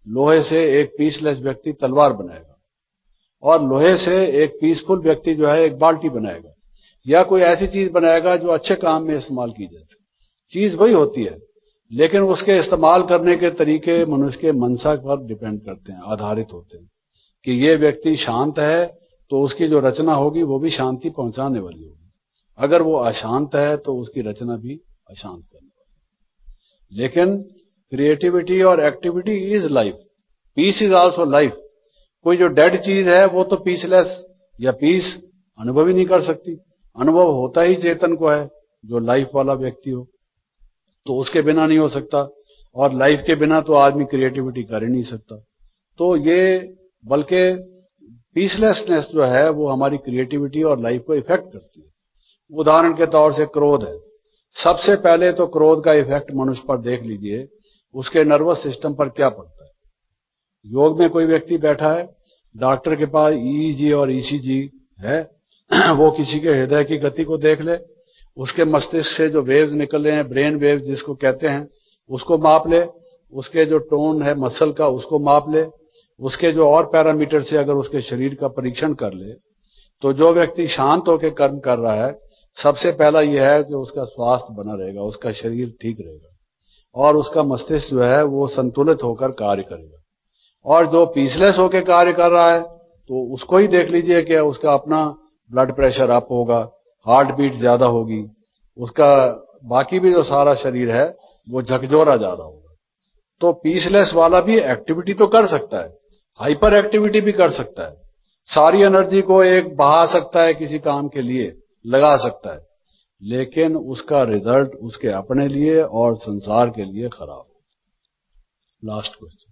C: लोहे से एक पीसलेस व्यक्ति तलवार बनाएगा, और लोहे से एक पीसफुल व्यक्ति जो है एक बाल्टी बनाएगा, या कोई ऐसी चीज बनाएगा जो अच्छे काम में इस्तेमाल की जा सके। चीज वही होती है, लेकिन उसके इस्तेमाल करने के तरीके मनुष्य के मनसा पर डिपेंड करते हैं, आधारित होते हैं कि ये व्यक्ति शांत है तो उसकी जो रचना होगी वो भी शांति पहुंचाने वाली होगी, अगर वो अशांत है तो उसकी रचना भी अशांत करने वाली। लेकिन क्रिएटिविटी और activity is life, peace is also life. कोई जो डेड चीज है वो तो पीसलेस या पीस अनुभव ही नहीं कर सकती। अनुभव होता ही चेतन को है, जो लाइफ वाला व्यक्ति हो, तो उसके बिना नहीं हो सकता, और लाइफ के बिना तो आदमी क्रिएटिविटी कर ही नहीं सकता। तो ये बल्कि पीसलेसनेस जो है वो हमारी क्रिएटिविटी और लाइफ को इफेक्ट करती है। उदाहरण के तौर से क्रोध है, सबसे पहले तो क्रोध का इफेक्ट मनुष्य पर देख लीजिए, उसके नर्वस सिस्टम पर क्या पड़ता है। योग में कोई व्यक्ति बैठा है, डॉक्टर के पास ईईजी और ईसीजी है, वो किसी के हृदय की गति को देख ले, उसके मस्तिष्क से जो वेव्स निकल रहे हैं, ब्रेन वेव्स जिसको कहते हैं, उसको माप ले, उसके जो टोन है मसल का उसको माप ले, उसके जो और पैरामीटर से अगर उसके शरीर का परीक्षण कर ले, तो जो व्यक्ति शांत होकर कर्म कर रहा है, सबसे पहला यह है कि उसका स्वास्थ्य बना रहेगा, उसका शरीर ठीक रहेगा, और उसका मस्तिष्क जो है वो संतुलित होकर कार्य करेगा। और जो पीसलेस होकर कार्य कर रहा है तो उसको ही देख लीजिए कि उसका अपना ब्लड प्रेशर अप होगा, हार्ट बीट ज्यादा होगी, उसका बाकी भी जो सारा शरीर है वो झकझोरा जा रहा होगा। तो पीसलेस वाला भी एक्टिविटी तो कर सकता है, हाइपर एक्टिविटी भी कर सकता है, सारी एनर्जी को एक बहा सकता है, किसी काम के लिए लगा सकता है, लेकिन उसका रिजल्ट उसके अपने लिए और संसार के लिए खराब हो। लास्ट क्वेश्चन,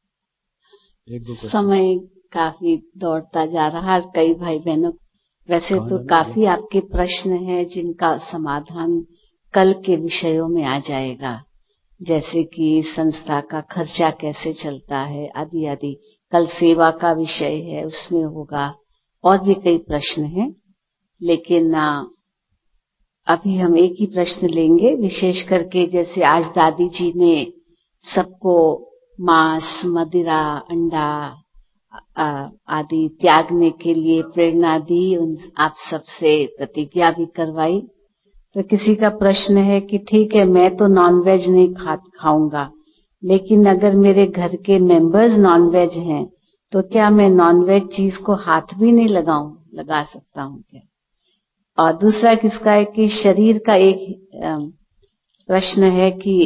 C: एक दो क्वेश्चन।
B: समय काफी दौड़ता जा रहा है, कई भाई बहनों वैसे तो काफी आपके प्रश्न हैं जिनका समाधान कल के विषयों में आ जाएगा, जैसे कि संस्था का खर्चा कैसे चलता है आदि आदि। कल सेवा का विषय है, उसमें होगा, और भी कई प्रश्न हैं, लेकिन अभी हम एक ही प्रश्न लेंगे। विशेष करके जैसे आज दादी जी ने सबको मांस, मदिरा, अंडा आदि त्यागने के लिए प्रेरणा दी, उन आप सबसे प्रतिज्ञा भी करवाई। तो किसी का प्रश्न है कि ठीक है, मैं तो नॉनवेज नहीं खा खाऊंगा, लेकिन अगर मेरे घर के मेंबर्स नॉनवेज हैं तो क्या मैं नॉनवेज चीज को हाथ भी नहीं लगाऊं लगा सकता हूं क्या? और दूसरा किसका है कि शरीर का एक प्रश्न है कि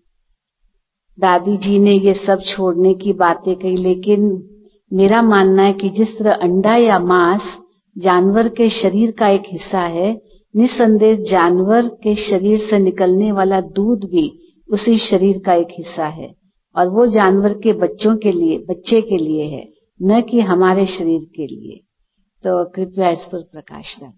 B: दादी जी ने ये सब छोड़ने की बातें कही, लेकिन मेरा मानना है कि जिस तरह अंडा या मांस जानवर के शरीर का एक हिस्सा है, निसंदेह जानवर के शरीर से निकलने वाला दूध भी उसी शरीर का एक हिस्सा है, और वो जानवर के बच्चों के लिए, बच्चे के लिए है, न कि हमारे शरीर के लिए। तो कृपया इस पर प्रकाश डालें।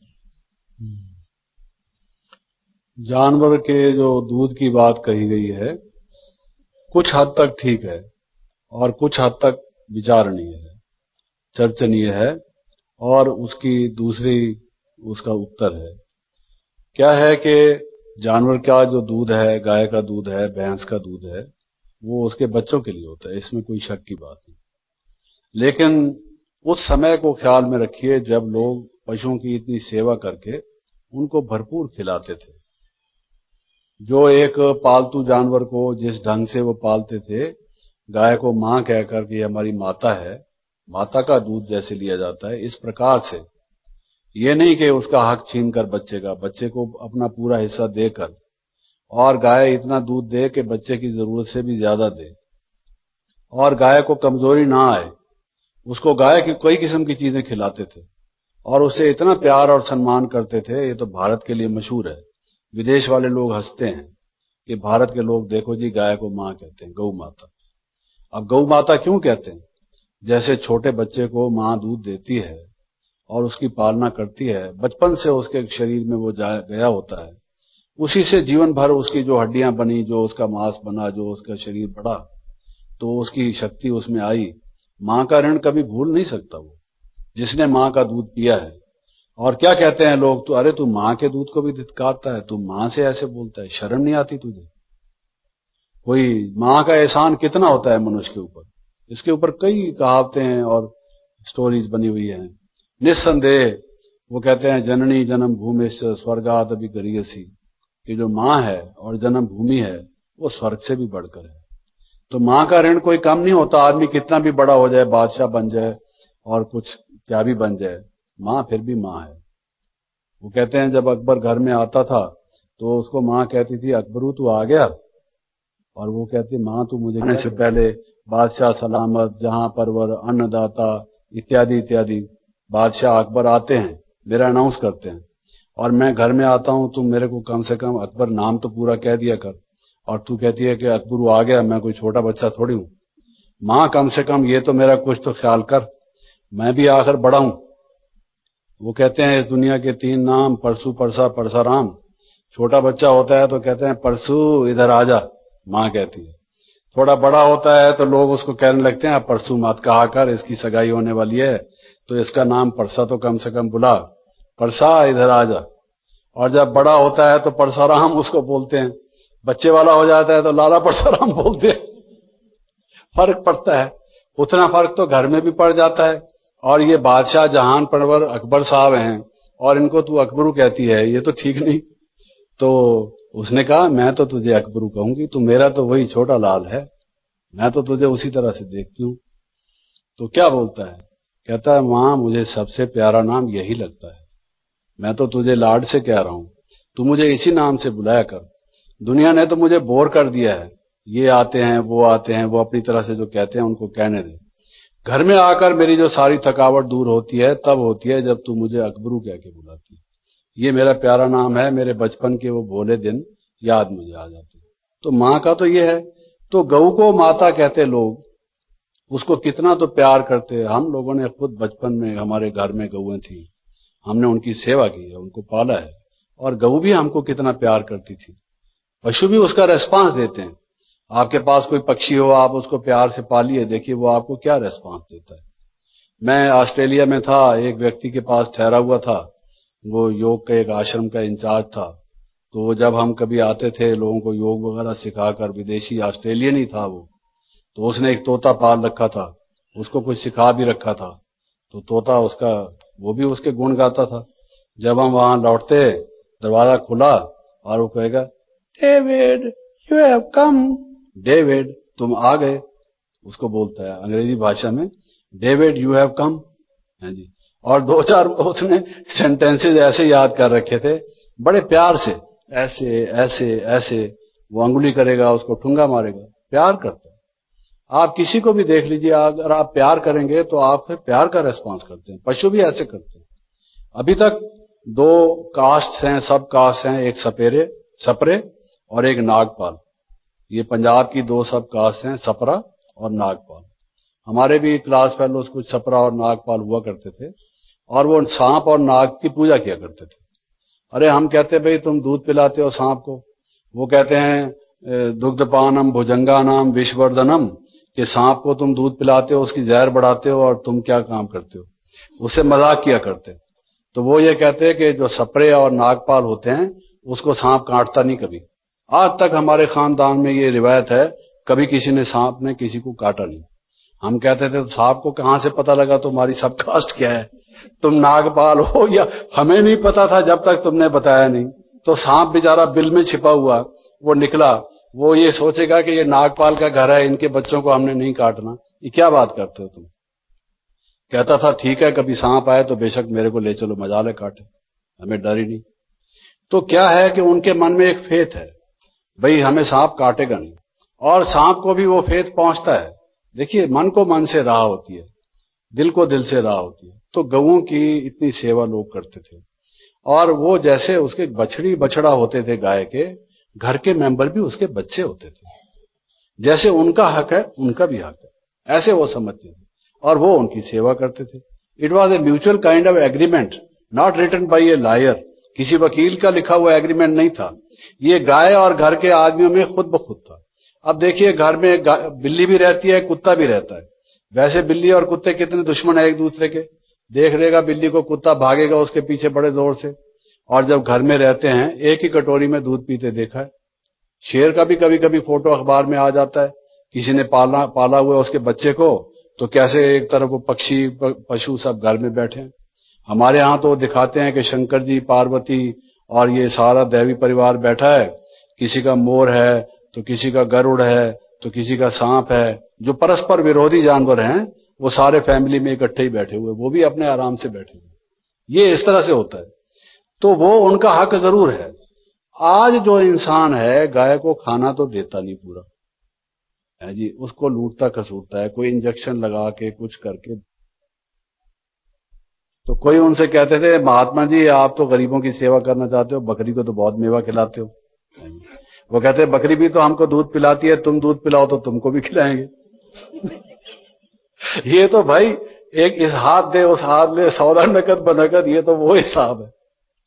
C: जानवर के जो दूध की बात कही गई है, कुछ हद तक ठीक है और कुछ हद तक विचारणीय है, चर्चनीय है, और उसकी दूसरी उसका उत्तर है क्या है कि जानवर का जो दूध है, गाय का दूध है, भैंस का दूध है, वो उसके बच्चों के लिए होता है, इसमें कोई शक की बात नहीं। लेकिन उस समय को ख्याल में रखिए जब लोग पशुओं की इतनी सेवा करके उनको भरपूर खिलाते थे। जो एक पालतू जानवर को जिस ढंग से वो पालते थे, गाय को मां कहकर के हमारी माता है, माता का दूध जैसे लिया जाता है, इस प्रकार से ये नहीं कि उसका हक छीन कर बच्चे का, बच्चे को अपना पूरा हिस्सा देकर, और गाय इतना दूध दे कि बच्चे की जरूरत से भी ज्यादा दे, और गाय को कमजोरी ना आए, उसको गाय की कई किस्म की चीजें खिलाते थे और उससे इतना प्यार और सम्मान करते थे। ये तो भारत के लिए मशहूर है, विदेश वाले लोग हंसते हैं कि भारत के लोग देखो जी गाय को मां कहते हैं, गौ माता। अब गौ माता क्यों कहते हैं? जैसे छोटे बच्चे को मां दूध देती है और उसकी पालना करती है, बचपन से उसके शरीर में वो गया होता है, उसी से जीवन भर उसकी जो हड्डियां बनी, जो उसका मांस बना, जो उसका शरीर बढ़ा, तो उसकी शक्ति उसमें आई। मां का ऋण कभी भूल नहीं सकता वो, जिसने मां का दूध पिया है। और क्या कहते हैं लोग, तो अरे तू मां के दूध को भी धिक्कारता है, तू मां से ऐसे बोलता है, शर्म नहीं आती तुझे? कोई मां का एहसान कितना होता है मनुष्य के ऊपर, इसके ऊपर कई कहावतें हैं और स्टोरीज बनी हुई हैं। निस्संदेह वो कहते हैं जननी जन्म भूमिश्च स्वर्गाद अभिगरीयसी, कि जो माँ है और जन्म भूमि है वो स्वर्ग से भी बढ़कर है। तो माँ का ऋण कोई कम नहीं होता। आदमी कितना भी बड़ा हो जाए, बादशाह बन जाए और कुछ क्या भी बन जाए, माँ फिर भी माँ है। वो कहते हैं जब अकबर घर में आता था तो उसको माँ कहती थी, अकबरू तू आ गया? और वो कहती, माँ तू मुझे आने से पहले बादशाह सलामत, जहां परवर, अन्नदाता इत्यादि इत्यादि बादशाह अकबर आते हैं, मेरा अनाउंस करते हैं, और मैं घर में आता हूं, तुम मेरे को कम से कम अकबर नाम तो पूरा कह दिया कर। और तू कहती है कि अकबरू आ गया, मैं कोई छोटा बच्चा थोड़ी हूं। माँ कम से कम ये तो मेरा कुछ तो ख्याल कर, मैं भी आखिर बड़ा हूं। वो कहते हैं इस दुनिया के तीन नाम, परसू, परसा, परसाराम। छोटा बच्चा होता है तो कहते हैं परसू इधर आजा, माँ कहती है। थोड़ा बड़ा होता है तो लोग उसको कहने लगते हैं परसू मत कहा कर, इसकी सगाई होने वाली है तो इसका नाम परसा तो कम से कम बुला, परसा इधर आजा। और जब बड़ा होता है तो परसाराम उसको बोलते हैं, बच्चे वाला हो जाता है तो लाला परसाराम बोलते हैं। फर्क पड़ता है, उतना फर्क तो घर में भी पड़ जाता है। और ये बादशाह जहान परवर अकबर साहब हैं और इनको तू अकबरू कहती है, ये तो ठीक नहीं। तो उसने कहा मैं तो तुझे अकबरू कहूंगी, तू मेरा तो वही छोटा लाल है, मैं तो तुझे उसी तरह से देखती हूं। तो क्या बोलता है, कहता है मां मुझे सबसे प्यारा नाम यही लगता है, मैं तो तुझे लाड से कह रहा हूं, तू मुझे इसी नाम से बुलाया कर। दुनिया ने तो मुझे बोर कर दिया है, ये आते हैं वो आते हैं, वो अपनी तरह से जो कहते हैं उनको कहने दे। घर में आकर मेरी जो सारी थकावट दूर होती है तब होती है जब तू मुझे अकबरू कह के बुलाती है। ये मेरा प्यारा नाम है, मेरे बचपन के वो भोले दिन याद मुझे आ जाते। तो माँ का तो ये है। तो गऊ को माता कहते लोग, उसको कितना तो प्यार करते। हम लोगों ने खुद बचपन में हमारे घर में गऊएं थी, हमने उनकी सेवा की है, उनको पाला है, और गऊ भी हमको कितना प्यार करती थी। पशु भी उसका रेस्पॉन्स देते हैं। आपके पास कोई पक्षी हो, आप उसको प्यार से पालिए, देखिए वो आपको क्या रेस्पॉन्स देता है। मैं ऑस्ट्रेलिया में था, एक व्यक्ति के पास ठहरा हुआ था, वो योग के एक आश्रम का इंचार्ज था। तो जब हम कभी आते थे लोगों को योग वगैरह सिखाकर, विदेशी ऑस्ट्रेलियन ही था वो, तो उसने एक तोता पाल रखा था, उसको कुछ सिखा भी रखा था। तो तोता उसका, वो भी उसके गुण गाता था। जब हम वहां लौटते, दरवाजा खुला और वो कहेगा, David you have come, David तुम आ गए, उसको बोलता है अंग्रेजी भाषा में, डेविड यू हैव कम। हाँ जी। और दो चार उसने सेंटेंसेस ऐसे याद कर रखे थे, बड़े प्यार से, ऐसे ऐसे ऐसे, वो अंगुली करेगा, उसको ठुंगा मारेगा, प्यार करता है। आप किसी को भी देख लीजिए, अगर आप प्यार करेंगे तो आप फिर प्यार का रेस्पॉन्स करते हैं। पशु भी ऐसे करते हैं। अभी तक दो कास्ट हैं, सब कास्ट हैं, एक सपेरे सपरे और एक नागपाल। ये पंजाब की दो सब कास्ट हैं, सपरा और नागपाल। हमारे भी क्लास फेलोज कुछ सपरा और नागपाल हुआ करते थे, और वो सांप और नाग की पूजा किया करते थे। अरे हम कहते भाई तुम दूध पिलाते हो सांप को, वो कहते हैं दुग्धपानम भुजंगानाम विषवर्धनम, कि सांप को तुम दूध पिलाते हो, उसकी जहर बढ़ाते हो, और तुम क्या काम करते हो, उससे मजाक किया करते। तो वो ये कहते हैं कि जो सपरे और नागपाल होते हैं उसको सांप काटता नहीं कभी। आज तक हमारे खानदान में ये रिवायत है, कभी किसी ने सांप ने किसी को काटा नहीं। हम कहते थे तो सांप को कहां से पता लगा तुम्हारी सब कास्ट क्या है, तुम नागपाल हो या, हमें नहीं पता था जब तक तुमने बताया नहीं। तो सांप बेचारा बिल में छिपा हुआ वो निकला, वो ये सोचेगा कि ये नागपाल का घर है, इनके बच्चों को हमने नहीं काटना, ये क्या बात करते हो तुम। कहता था ठीक है, कभी सांप आए तो बेशक मेरे को ले चलो, मजाल है काटे, हमें डर ही नहीं। तो क्या है कि उनके मन में एक फेथ है, भाई हमें सांप काटेगा नहीं, और सांप को भी वो फेथ पहुंचता है। देखिए मन को मन से राह होती है, दिल को दिल से राह होती है। तो गऊओं की इतनी सेवा लोग करते थे, और वो जैसे उसके बछड़ी बछड़ा होते थे गाय के, घर के मेंबर भी उसके बच्चे होते थे। जैसे उनका हक है उनका भी हक है, ऐसे वो समझते थे, और वो उनकी सेवा करते थे। It was a mutual kind of agreement, not written by a lawyer. किसी वकील का लिखा हुआ एग्रीमेंट नहीं था, ये गाय और घर के आदमियों में खुद ब खुद था। अब देखिए घर में बिल्ली भी रहती है, कुत्ता भी रहता है। वैसे बिल्ली और कुत्ते कितने दुश्मन है एक दूसरे के, देख लेगा बिल्ली को कुत्ता, भागेगा उसके पीछे बड़े जोर से। और जब घर में रहते हैं एक ही कटोरी में दूध पीते देखा है। शेर का भी कभी कभी फोटो अखबार में आ जाता है किसी ने पाला पाला हुआ उसके बच्चे को, तो कैसे एक तरफ वो पक्षी पशु सब घर में बैठे। हमारे यहाँ तो दिखाते हैं कि शंकर जी, पार्वती और ये सारा दैवी परिवार बैठा है, किसी का मोर है तो किसी का गरुड़ है तो किसी का सांप है, जो परस्पर विरोधी जानवर हैं वो सारे फैमिली में इकट्ठे ही बैठे हुए, वो भी अपने आराम से बैठे हुए। ये इस तरह से होता है, तो वो उनका हक जरूर है। आज जो इंसान है गाय को खाना तो देता नहीं पूरा है जी, उसको लूटता खसूटता है, कोई इंजेक्शन लगा के कुछ करके। तो कोई उनसे कहते थे, महात्मा जी आप तो गरीबों की सेवा करना चाहते हो, बकरी को तो बहुत मेवा खिलाते हो। वो कहते हैं बकरी भी तो हमको दूध पिलाती है, तुम दूध पिलाओ तो तुमको भी खिलाएंगे। ये तो भाई एक इस हाथ दे उस हाथ ले, सौदा नकद बनकद, ये तो वो हिसाब है।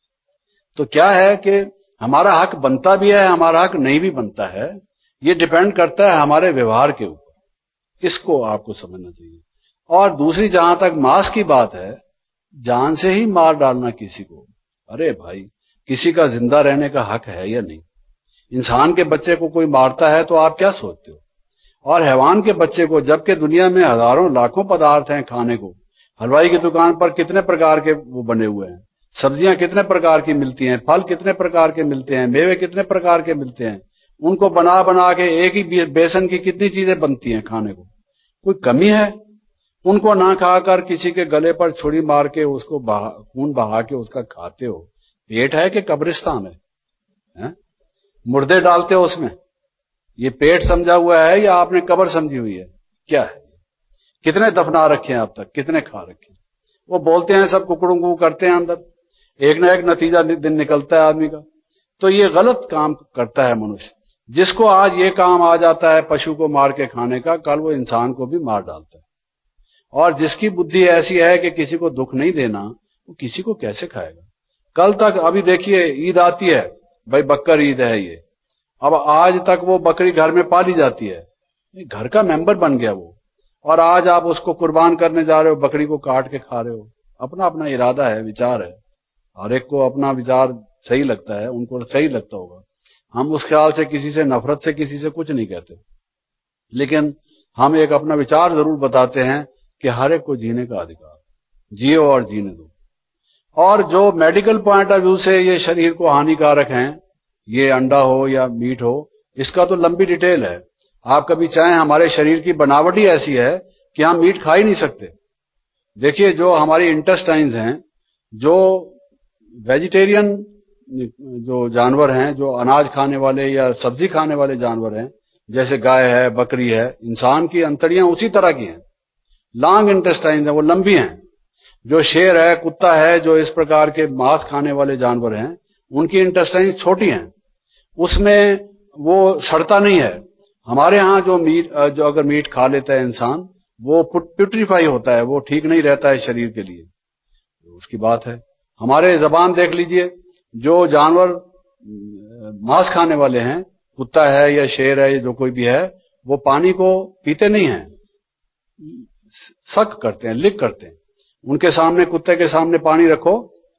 C: तो क्या है कि हमारा हक बनता भी है, हमारा हक नहीं भी बनता है, ये डिपेंड करता है हमारे व्यवहार के ऊपर। इसको आपको समझना चाहिए। और दूसरी, जहां तक मांस की बात है, जान से ही मार डालना किसी को, अरे भाई किसी का जिंदा रहने का हक है या नहीं? इंसान के बच्चे को कोई मारता है तो आप क्या सोचते हो? और हैवान के बच्चे को, जबकि दुनिया में हजारों लाखों पदार्थ हैं खाने को। हलवाई की दुकान पर कितने प्रकार के वो बने हुए हैं, सब्जियां कितने प्रकार की मिलती हैं, फल कितने प्रकार के मिलते हैं, मेवे कितने प्रकार के मिलते हैं, उनको बना बना के एक ही बेसन की कितनी चीजें बनती हैं खाने को, कोई कमी है? उनको ना खाकर किसी के गले पर छुरी मार के उसको बहा, खून बहा के उसका खाते हो। पेट है कि कब्रिस्तान है, है? मुर्दे डालते हो उसमें। ये पेट समझा हुआ है या आपने कब्र समझी हुई है? क्या है? कितने दफना रखे हैं अब तक, कितने खा रखे हैं? वो बोलते हैं सब कुकड़ू करते हैं, अंदर एक ना एक नतीजा दिन निकलता है आदमी का। तो ये गलत काम करता है मनुष्य। जिसको आज ये काम आ जाता है पशु को मार के खाने का, कल वो इंसान को भी मार डालता है। और जिसकी बुद्धि ऐसी है कि किसी को दुख नहीं देना, वो किसी को कैसे खाएगा? कल तक, अभी देखिए ईद आती है भाई, बकर ईद है ये, अब आज तक वो बकरी घर में पाली जाती है, घर का मेंबर बन गया वो, और आज आप उसको कुर्बान करने जा रहे हो, बकरी को काट के खा रहे हो। अपना अपना इरादा है, विचार है, हर एक को अपना विचार सही लगता है, उनको सही लगता होगा। हम उस ख्याल से किसी से नफरत से किसी से कुछ नहीं कहते, लेकिन हम एक अपना विचार जरूर बताते हैं कि हर एक को जीने का अधिकार, जियो और जीने दो। और जो मेडिकल पॉइंट ऑफ व्यू से ये शरीर को हानिकारक हैं, ये अंडा हो या मीट हो, इसका तो लंबी डिटेल है। आप कभी चाहें, हमारे शरीर की बनावट ही ऐसी है कि हम मीट खा ही नहीं सकते। देखिए जो हमारी इंटेस्टाइन्स हैं, जो वेजिटेरियन जो जानवर हैं, जो अनाज खाने वाले या सब्जी खाने वाले जानवर हैं, जैसे गाय है, बकरी है, इंसान की अंतड़ियां उसी तरह की हैं, लॉन्ग इंटेस्टाइन्स हैं, वो लंबी हैं। जो शेर है, कुत्ता है, जो इस प्रकार के मांस खाने वाले जानवर हैं, उनकी इंटेस्टाइन्स छोटी हैं, उसमें वो सड़ता नहीं है। हमारे यहाँ जो मीट, जो अगर मीट खा लेता है इंसान, वो प्यूट्रीफाई होता है, वो ठीक नहीं रहता है शरीर के लिए, उसकी बात है। हमारे जबान देख लीजिए, जो जानवर मांस खाने वाले हैं, कुत्ता है या शेर है, जो कोई भी है, वो पानी को पीते नहीं हैं, सक करते हैं, लिक करते हैं। उनके सामने, कुत्ते के सामने पानी रखो,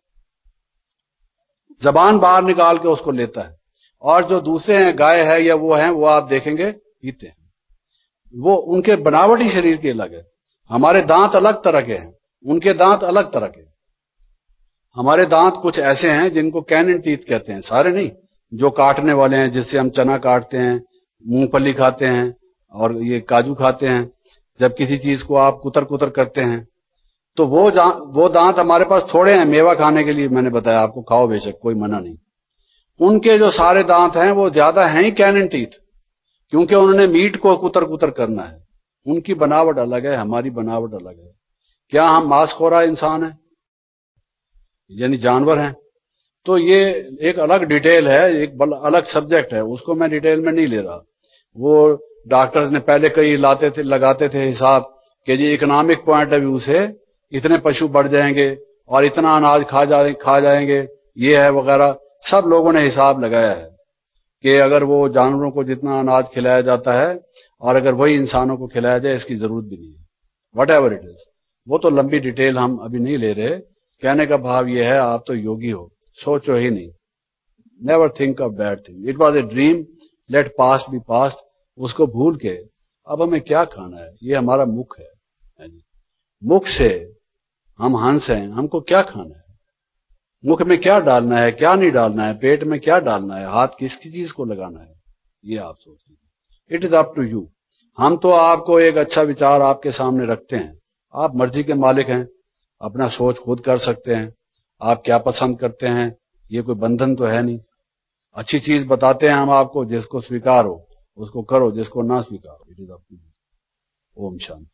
C: जबान बाहर निकाल के उसको लेता है। और जो दूसरे हैं, गाय है या वो हैं, वो आप देखेंगे पीते हैं। वो उनके बनावटी शरीर के अलग है। हमारे दांत अलग तरह के हैं, उनके दांत अलग तरह के। हमारे दांत कुछ ऐसे हैं जिनको कैनन टीथ कहते हैं, सारे नहीं, जो काटने वाले हैं, जिससे हम चना काटते हैं, मूंगफली खाते हैं और ये काजू खाते हैं। जब किसी चीज को आप कुतर कुतर करते हैं, तो वो वो दांत हमारे पास थोड़े हैं मेवा खाने के लिए। मैंने बताया आपको, खाओ बेशक, कोई मना नहीं। उनके जो सारे दांत हैं वो ज्यादा हैं ही कैनन टीथ, क्योंकि उन्होंने मीट को कुतर कुतर करना है। उनकी बनावट अलग है, हमारी बनावट अलग है। क्या हम मांसखोरा इंसान हैं, यानी जानवर हैं? तो ये एक अलग डिटेल है, एक अलग सब्जेक्ट है, उसको मैं डिटेल में नहीं ले रहा। वो डॉक्टर्स ने पहले कई लाते थे, लगाते थे हिसाब कि जी इकोनॉमिक पॉइंट ऑफ व्यू से इतने पशु बढ़ जाएंगे और इतना अनाज खा जाए खा जाएंगे, ये है वगैरह। सब लोगों ने हिसाब लगाया है कि अगर वो जानवरों को जितना अनाज खिलाया जाता है और अगर वही इंसानों को खिलाया जाए, इसकी जरूरत भी नहीं है, वट एवर इट इज। वो तो लंबी डिटेल हम अभी नहीं ले रहे। कहने का भाव ये है, आप तो योगी हो, सोचो ही नहीं, never think of bad thing, it was a dream, let past be past. उसको भूल के अब हमें क्या खाना है, ये हमारा मुख है, है जी। मुख से हम हंस हैं, हमको क्या खाना है, मुख में क्या डालना है, क्या नहीं डालना है, पेट में क्या डालना है, हाथ किसकी चीज को लगाना है, ये आप सोच लीजिए। It is up to you. हम तो आपको एक अच्छा विचार आपके सामने रखते हैं, आप मर्जी के मालिक हैं, अपना सोच खुद कर सकते हैं। आप क्या पसंद करते हैं, ये कोई बंधन तो है नहीं। अच्छी चीज बताते हैं हम आपको, जिसको स्वीकार हो उसको करो, जिसको ना स्वीकार हो। It is up to you. ओम शांति।